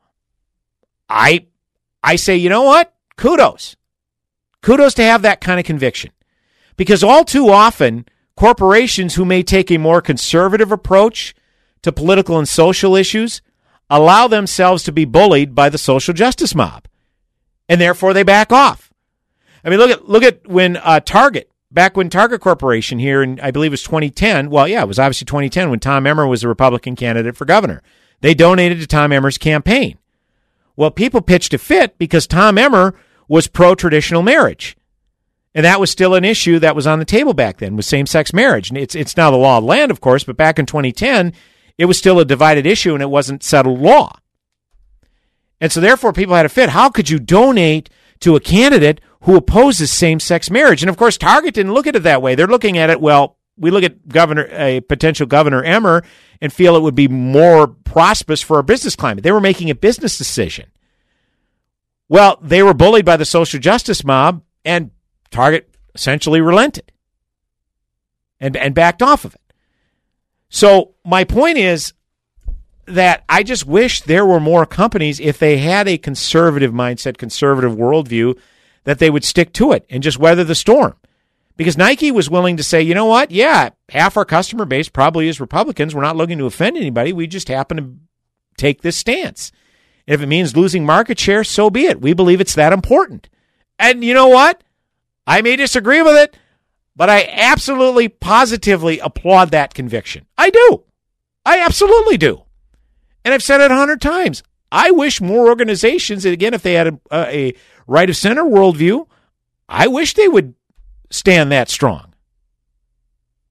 I say, you know what? Kudos. Kudos to have that kind of conviction. Because all too often, corporations who may take a more conservative approach to political and social issues allow themselves to be bullied by the social justice mob. And therefore, they back off. Look at when Target, back when Target Corporation here in, I believe it was 2010, well, yeah, it was obviously 2010 when Tom Emmer was a Republican candidate for governor. They donated to Tom Emmer's campaign. Well, people pitched a fit because Tom Emmer was pro-traditional marriage. And that was still an issue that was on the table back then, with same-sex marriage. And it's now the law of the land, of course, but back in 2010, it was still a divided issue and it wasn't settled law. And so therefore, people had a fit. How could you donate to a candidate who opposes same-sex marriage? And of course, Target didn't look at it that way. They're looking at it, well, we look at a potential Governor Emmer and feel it would be more prosperous for our business climate. They were making a business decision. Well, they were bullied by the social justice mob, and Target essentially relented and backed off of it. So my point is that I just wish there were more companies, if they had a conservative mindset, conservative worldview, that they would stick to it and just weather the storm. Because Nike was willing to say, you know what? Yeah, half our customer base probably is Republicans. We're not looking to offend anybody. We just happen to take this stance. And if it means losing market share, so be it. We believe it's that important. And you know what? I may disagree with it, but I absolutely, positively applaud that conviction. I do. I absolutely do. And I've said it 100 times. I wish more organizations, and again, if they had a right-of-center worldview, I wish they would stand that strong.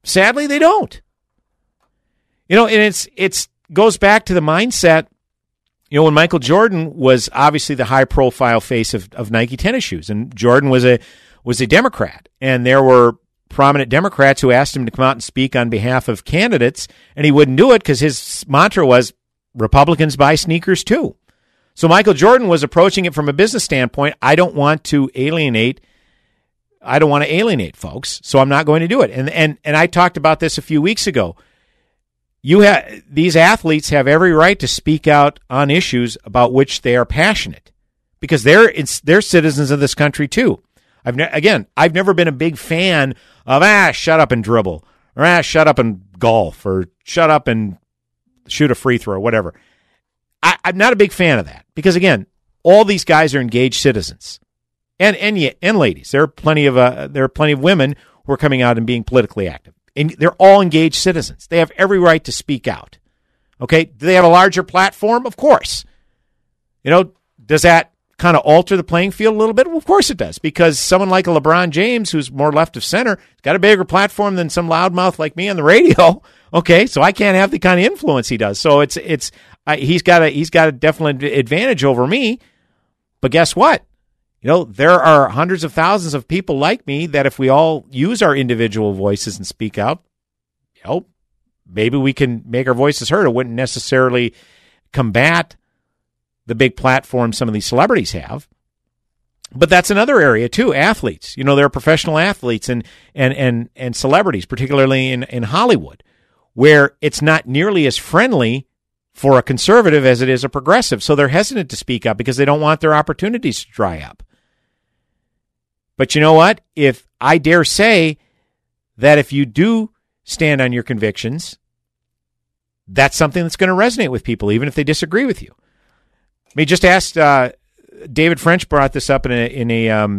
Sadly, they don't. You know, and it's goes back to the mindset. You know, when Michael Jordan was obviously the high-profile face of Nike tennis shoes, and Jordan was a Democrat, and there were prominent Democrats who asked him to come out and speak on behalf of candidates, and he wouldn't do it because his mantra was, Republicans buy sneakers too. So Michael Jordan was approaching it from a business standpoint. I don't want to alienate folks, so I'm not going to do it. And I talked about this a few weeks ago. These athletes have every right to speak out on issues about which they are passionate, because they're citizens of this country too. I've never been a big fan of shut up and dribble, or shut up and golf, or shut up and shoot a free throw, or whatever. I'm not a big fan of that, because again, all these guys are engaged citizens, and ladies. There are plenty of women who are coming out and being politically active, and they're all engaged citizens. They have every right to speak out. Okay, do they have a larger platform? Of course. You know, does that kind of alter the playing field a little bit? Well, of course it does, because someone like a LeBron James, who's more left of center, has got a bigger platform than some loudmouth like me on the radio. Okay, so I can't have the kind of influence he does. So he's got a definite advantage over me. But guess what? You know, there are hundreds of thousands of people like me that if we all use our individual voices and speak out, you know, maybe we can make our voices heard. It wouldn't necessarily combat the big platform some of these celebrities have. But that's another area too, athletes. You know, there are professional athletes and celebrities, particularly in Hollywood, where it's not nearly as friendly for a conservative as it is a progressive. So they're hesitant to speak up because they don't want their opportunities to dry up. But you know what? If I dare say that if you do stand on your convictions, that's something that's going to resonate with people, even if they disagree with you. I mean, just ask, David French brought this up in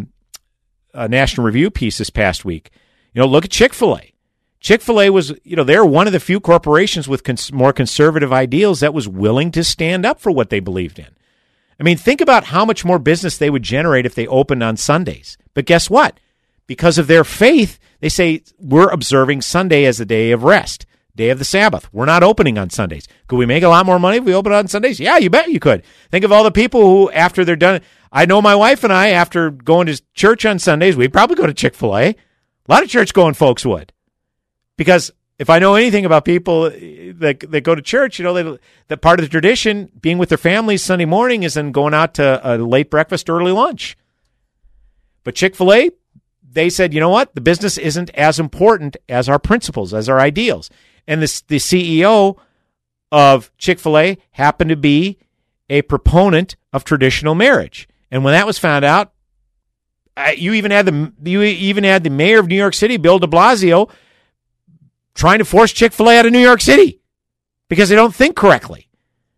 a National Review piece this past week. You know, look at Chick-fil-A. Chick-fil-A was, you know, they're one of the few corporations with more conservative ideals that was willing to stand up for what they believed in. I mean, think about how much more business they would generate if they opened on Sundays. But guess what? Because of their faith, they say, we're observing Sunday as a day of rest, day of the Sabbath. We're not opening on Sundays. Could we make a lot more money if we opened on Sundays? Yeah, you bet you could. Think of all the people who, after they're done, I know my wife and I, after going to church on Sundays, we'd probably go to Chick-fil-A. A lot of church-going folks would. Because if I know anything about people that go to church, you know, that part of the tradition, being with their families Sunday morning, is then going out to a late breakfast, early lunch. But Chick-fil-A, they said, you know what? The business isn't as important as our principles, as our ideals. And the CEO of Chick-fil-A happened to be a proponent of traditional marriage. And when that was found out, you even had the mayor of New York City, Bill de Blasio, trying to force Chick-fil-A out of New York City because they don't think correctly.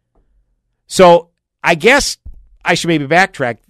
So I guess I should maybe backtrack.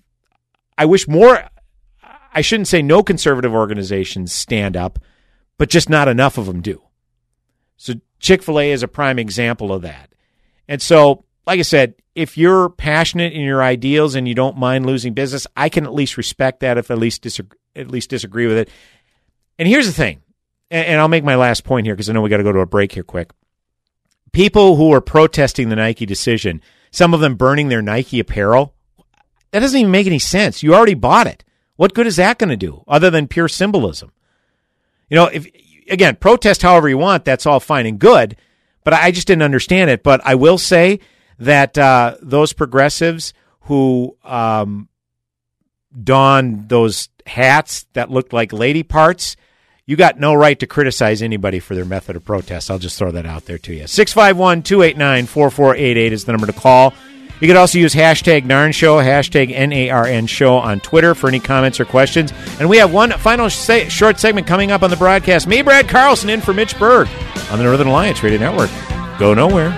I shouldn't say no conservative organizations stand up, but just not enough of them do. So Chick-fil-A is a prime example of that. And so, like I said, if you're passionate in your ideals and you don't mind losing business, I can at least respect that, if at least disagree with it. And here's the thing. And I'll make my last point here because I know we got to go to a break here quick. People who are protesting the Nike decision, some of them burning their Nike apparel, that doesn't even make any sense. You already bought it. What good is that going to do other than pure symbolism? You know, again, protest however you want, that's all fine and good, but I just didn't understand it. But I will say that those progressives who donned those hats that looked like lady parts, you got no right to criticize anybody for their method of protest. I'll just throw that out there to you. 651-289-4488 is the number to call. You can also use hashtag NARN Show, hashtag NARN Show on Twitter for any comments or questions. And we have one final short segment coming up on the broadcast. Me, Brad Carlson, in for Mitch Berg on the Northern Alliance Radio Network. Go nowhere.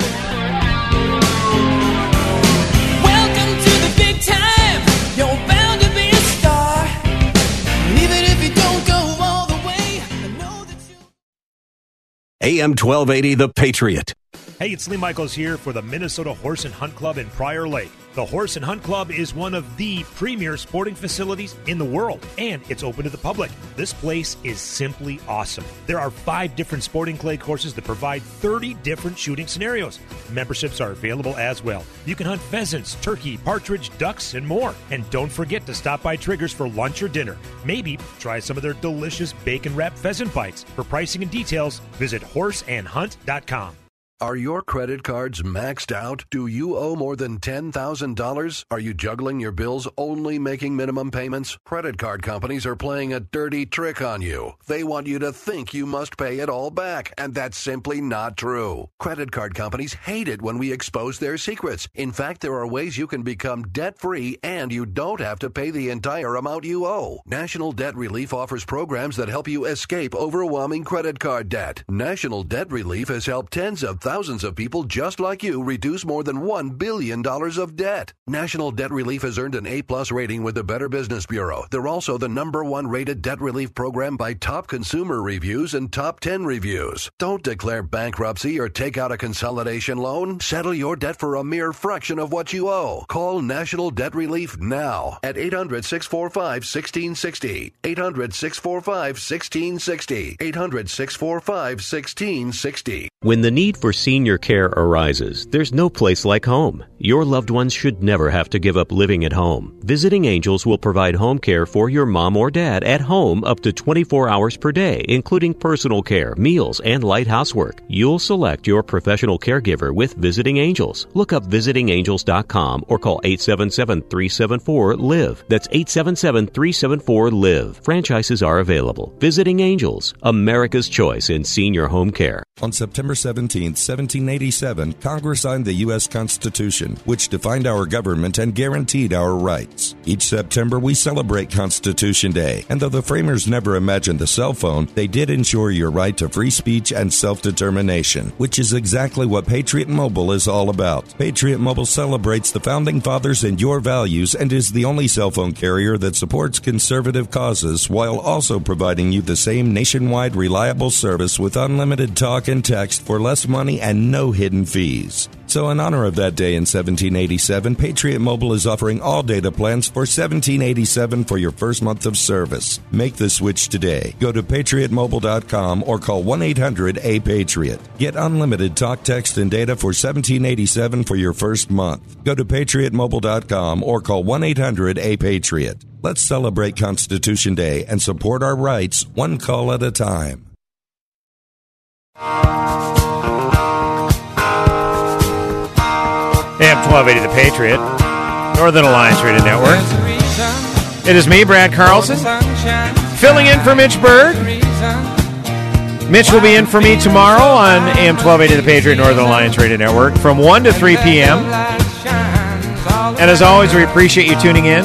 AM 1280, The Patriot. Hey, it's Lee Michaels here for the Minnesota Horse and Hunt Club in Prior Lake. The Horse and Hunt Club is one of the premier sporting facilities in the world, and it's open to the public. This place is simply awesome. There are 5 different sporting clay courses that provide 30 different shooting scenarios. Memberships are available as well. You can hunt pheasants, turkey, partridge, ducks, and more. And don't forget to stop by Triggers for lunch or dinner. Maybe try some of their delicious bacon-wrapped pheasant bites. For pricing and details, visit horseandhunt.com. Are your credit cards maxed out? Do you owe more than $10,000? Are you juggling your bills, only making minimum payments? Credit card companies are playing a dirty trick on you. They want you to think you must pay it all back, and that's simply not true. Credit card companies hate it when we expose their secrets. In fact, there are ways you can become debt-free and you don't have to pay the entire amount you owe. National Debt Relief offers programs that help you escape overwhelming credit card debt. National Debt Relief has helped tens of thousands of people just like you reduce more than $1 billion of debt. National Debt Relief has earned an A-plus rating with the Better Business Bureau. They're also the #1 rated debt relief program by Top Consumer Reviews and Top 10 Reviews. Don't declare bankruptcy or take out a consolidation loan. Settle your debt for a mere fraction of what you owe. Call National Debt Relief now at 800-645-1660. 800-645-1660. 800-645-1660. When the need for senior care arises, there's no place like home. Your loved ones should never have to give up living at home. Visiting Angels will provide home care for your mom or dad at home up to 24 hours per day, including personal care, meals, and light housework. You'll select your professional caregiver with Visiting Angels. Look up visitingangels.com or call 877-374-LIVE. That's 877-374-LIVE. Franchises are available. Visiting Angels, America's choice in senior home care. On September 17, 1787, Congress signed the U.S. Constitution, which defined our government and guaranteed our rights. Each September, we celebrate Constitution Day, and though the framers never imagined the cell phone, they did ensure your right to free speech and self-determination, which is exactly what Patriot Mobile is all about. Patriot Mobile celebrates the Founding Fathers and your values and is the only cell phone carrier that supports conservative causes while also providing you the same nationwide reliable service with unlimited talk and text for less money and no hidden fees. So in honor of that day in 1787, Patriot Mobile is offering all data plans for $17.87 for your first month of service. Make the switch today. Go to patriotmobile.com or call 1-800-A-PATRIOT. Get unlimited talk, text, and data for $17.87 for your first month. Go to patriotmobile.com or call 1-800-A-PATRIOT. Let's celebrate Constitution Day and support our rights one call at a time. AM 1280 The Patriot, Northern Alliance Radio Network. It is me, Brad Carlson, filling in for Mitch Berg. Mitch will be in for me tomorrow on AM 1280 The Patriot, Northern Alliance Radio Network from 1 to 3 p.m. And as always, we appreciate you tuning in.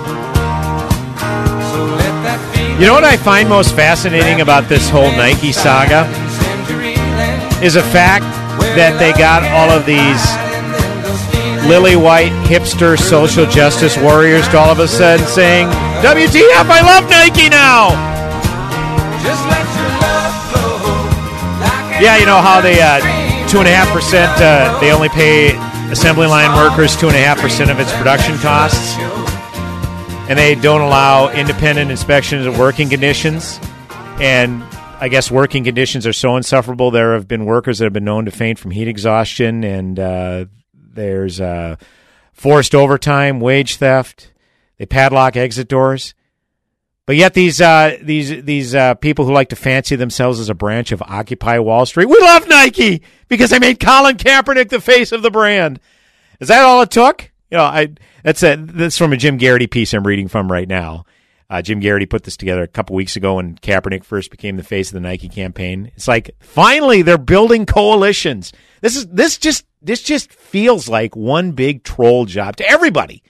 You know what I find most fascinating about this whole Nike saga is the fact that they got all of these lily white hipster social justice warriors to all of a sudden saying, WTF, I love Nike now! Yeah, you know how they 2.5%, they only pay assembly line workers 2.5% of its production costs, and they don't allow independent inspections of working conditions, and I guess working conditions are so insufferable. There have been workers that have been known to faint from heat exhaustion, and there's forced overtime, wage theft. They padlock exit doors. But yet these people who like to fancy themselves as a branch of Occupy Wall Street, we love Nike because they made Colin Kaepernick the face of the brand. Is that all it took? You know, that's from a Jim Garrity piece I'm reading from right now. Jim Garrity put this together a couple weeks ago when Kaepernick first became the face of the Nike campaign. It's like, finally, they're building coalitions. This just feels like one big troll job to everybody.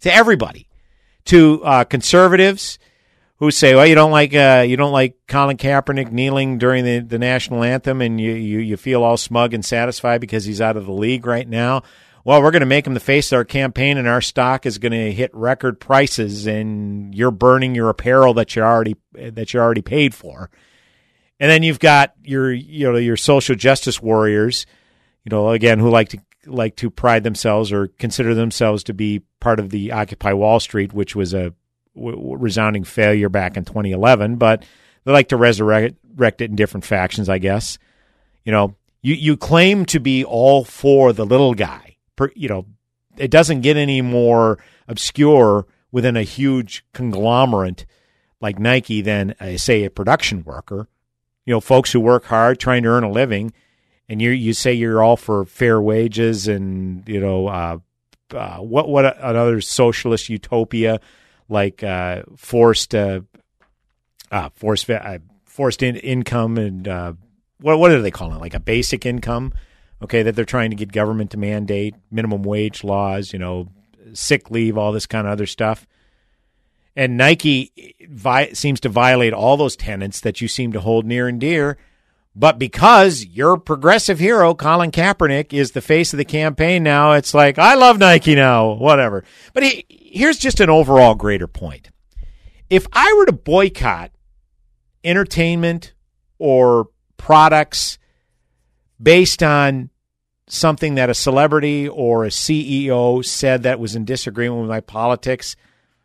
To conservatives who say, well, you don't like Colin Kaepernick kneeling during the national anthem, and you feel all smug and satisfied because he's out of the league right now. Well, we're going to make him the face of our campaign, and our stock is going to hit record prices, and you're burning your apparel that you already paid for. And then you've got your social justice warriors, again, who like to pride themselves or consider themselves to be part of the Occupy Wall Street, which was a resounding failure back in 2011, but they like to resurrect it in different factions, I guess. You claim to be all for the little guy. It doesn't get any more obscure within a huge conglomerate like Nike than, say, a production worker. Folks who work hard trying to earn a living, and you say you're all for fair wages and what another socialist utopia like forced income and what do they call it? Like a basic income, okay, that they're trying to get government to mandate, minimum wage laws, sick leave, all this kind of other stuff. And Nike seems to violate all those tenets that you seem to hold near and dear. But because your progressive hero, Colin Kaepernick, is the face of the campaign now, it's like, I love Nike now, whatever. But here's just an overall greater point. If I were to boycott entertainment or products based on something that a celebrity or a CEO said that was in disagreement with my politics,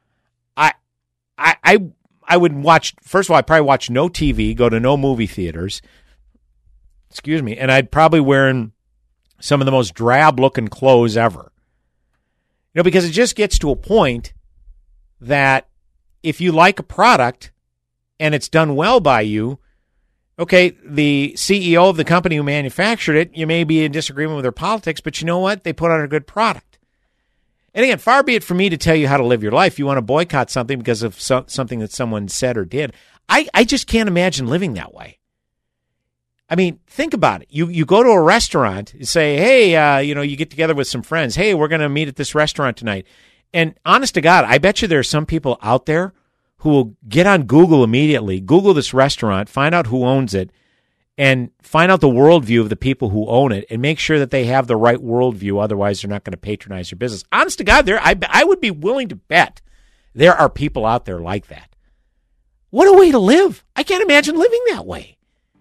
I would watch, first of all, I'd probably watch no TV, go to no movie theaters, and I'd probably wear some of the most drab-looking clothes ever. Because it just gets to a point that if you like a product and it's done well by you, okay, the CEO of the company who manufactured it, you may be in disagreement with their politics, but you know what? They put out a good product. And again, far be it from me to tell you how to live your life. You want to boycott something because of something that someone said or did. I just can't imagine living that way. I mean, think about it. You go to a restaurant, you say, hey, you get together with some friends. Hey, we're going to meet at this restaurant tonight. And honest to God, I bet you there are some people out there who will get on Google immediately, Google this restaurant, find out who owns it, and find out the worldview of the people who own it and make sure that they have the right worldview. Otherwise, they're not going to patronize your business. Honest to God, I would be willing to bet there are people out there like that. What a way to live. I can't imagine living that way.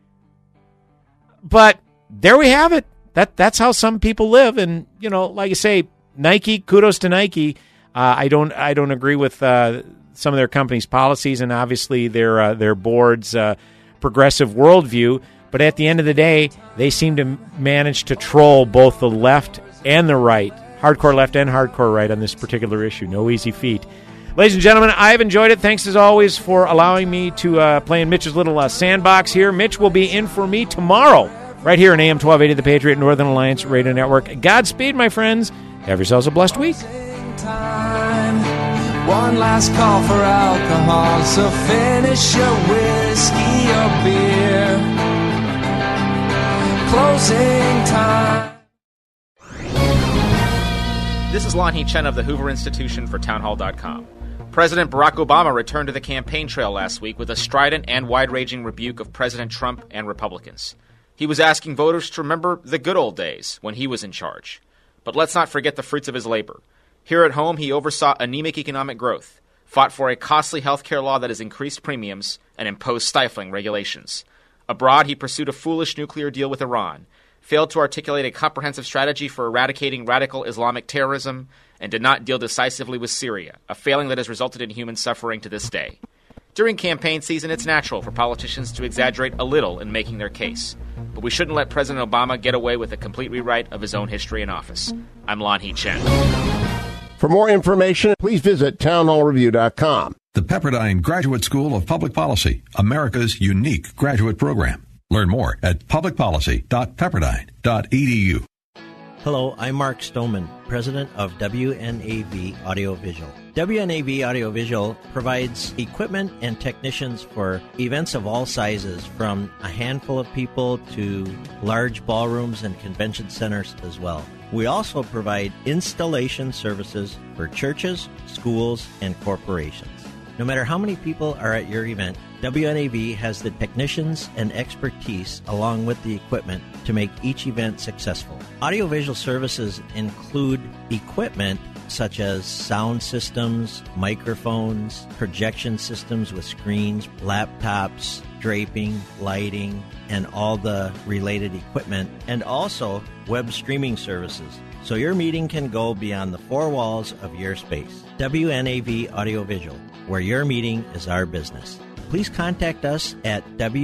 But there we have it. That's how some people live. And, like I say, Nike, kudos to Nike. I don't agree with some of their company's policies and obviously their board's progressive worldview. But at the end of the day, they seem to manage to troll both the left and the right, hardcore left and hardcore right on this particular issue. No easy feat. Ladies and gentlemen, I've enjoyed it. Thanks as always for allowing me to play in Mitch's little sandbox here. Mitch will be in for me tomorrow, right here on AM 1280, the Patriot Northern Alliance Radio Network. Godspeed, my friends. Have yourselves a blessed week. One last call for alcohol, so finish your whiskey or beer. Closing time. This is Lanhee Chen of the Hoover Institution for Townhall.com. President Barack Obama returned to the campaign trail last week with a strident and wide-ranging rebuke of President Trump and Republicans. He was asking voters to remember the good old days when he was in charge. But let's not forget the fruits of his labor. Here at home, he oversaw anemic economic growth, fought for a costly health care law that has increased premiums, and imposed stifling regulations. Abroad, he pursued a foolish nuclear deal with Iran, failed to articulate a comprehensive strategy for eradicating radical Islamic terrorism, and did not deal decisively with Syria, a failing that has resulted in human suffering to this day. During campaign season, it's natural for politicians to exaggerate a little in making their case. But we shouldn't let President Obama get away with a complete rewrite of his own history in office. I'm Lanhee Chen. For more information, please visit townhallreview.com. The Pepperdine Graduate School of Public Policy, America's unique graduate program. Learn more at publicpolicy.pepperdine.edu. Hello, I'm Mark Stoneman, president of WNAV Audiovisual. WNAV Audiovisual provides equipment and technicians for events of all sizes, from a handful of people to large ballrooms and convention centers as well. We also provide installation services for churches, schools, and corporations. No matter how many people are at your event, WNAV has the technicians and expertise along with the equipment to make each event successful. Audiovisual services include equipment such as sound systems, microphones, projection systems with screens, laptops, draping, lighting, and all the related equipment, and also web streaming services, so your meeting can go beyond the four walls of your space. WNAV Audiovisual, where your meeting is our business. Please contact us at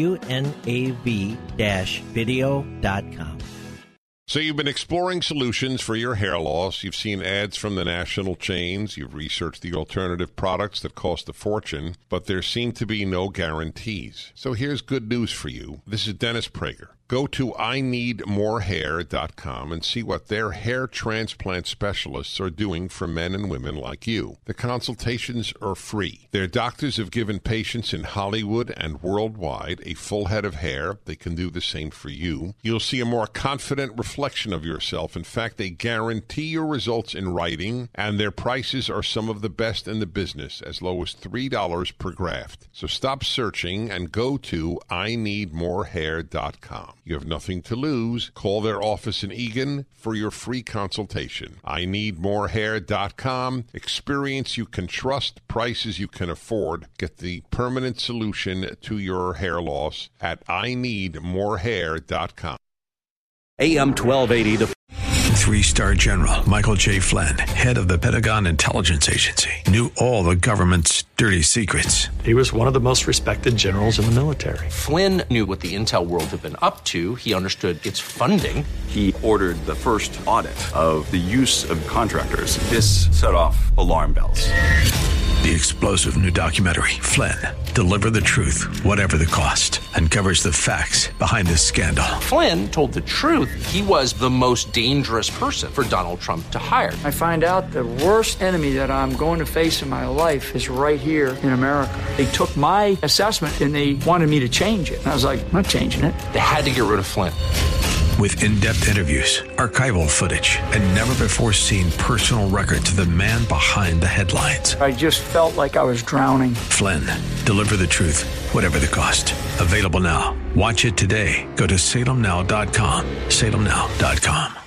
wnav-video.com. So you've been exploring solutions for your hair loss. You've seen ads from the national chains. You've researched the alternative products that cost a fortune, but there seem to be no guarantees. So here's good news for you. This is Dennis Prager. Go to INeedMoreHair.com and see what their hair transplant specialists are doing for men and women like you. The consultations are free. Their doctors have given patients in Hollywood and worldwide a full head of hair. They can do the same for you. You'll see a more confident reflection of yourself. In fact, they guarantee your results in writing, and their prices are some of the best in the business, as low as $3 per graft. So stop searching and go to INeedMoreHair.com. You have nothing to lose. Call their office in Eagan for your free consultation. INeedMoreHair.com. Experience you can trust, prices you can afford. Get the permanent solution to your hair loss at INeedMoreHair.com. AM 1280, the 3-star General Michael J. Flynn, head of the Pentagon Intelligence Agency, knew all the government's dirty secrets. He was one of the most respected generals in the military. Flynn knew what the intel world had been up to. He understood its funding. He ordered the first audit of the use of contractors. This set off alarm bells. The explosive new documentary, Flynn, Deliver the Truth, Whatever the Cost, uncovers the facts behind this scandal. Flynn told the truth. He was the most dangerous person for Donald Trump to hire. I find out the worst enemy that I'm going to face in my life is right here in America. They took my assessment and they wanted me to change it. And I was like, I'm not changing it. They had to get rid of Flynn. With in-depth interviews, archival footage, and never-before-seen personal records of the man behind the headlines. I just felt like I was drowning. Flynn, Deliver the Truth, Whatever the Cost. Available now. Watch it today. Go to salemnow.com. salemnow.com.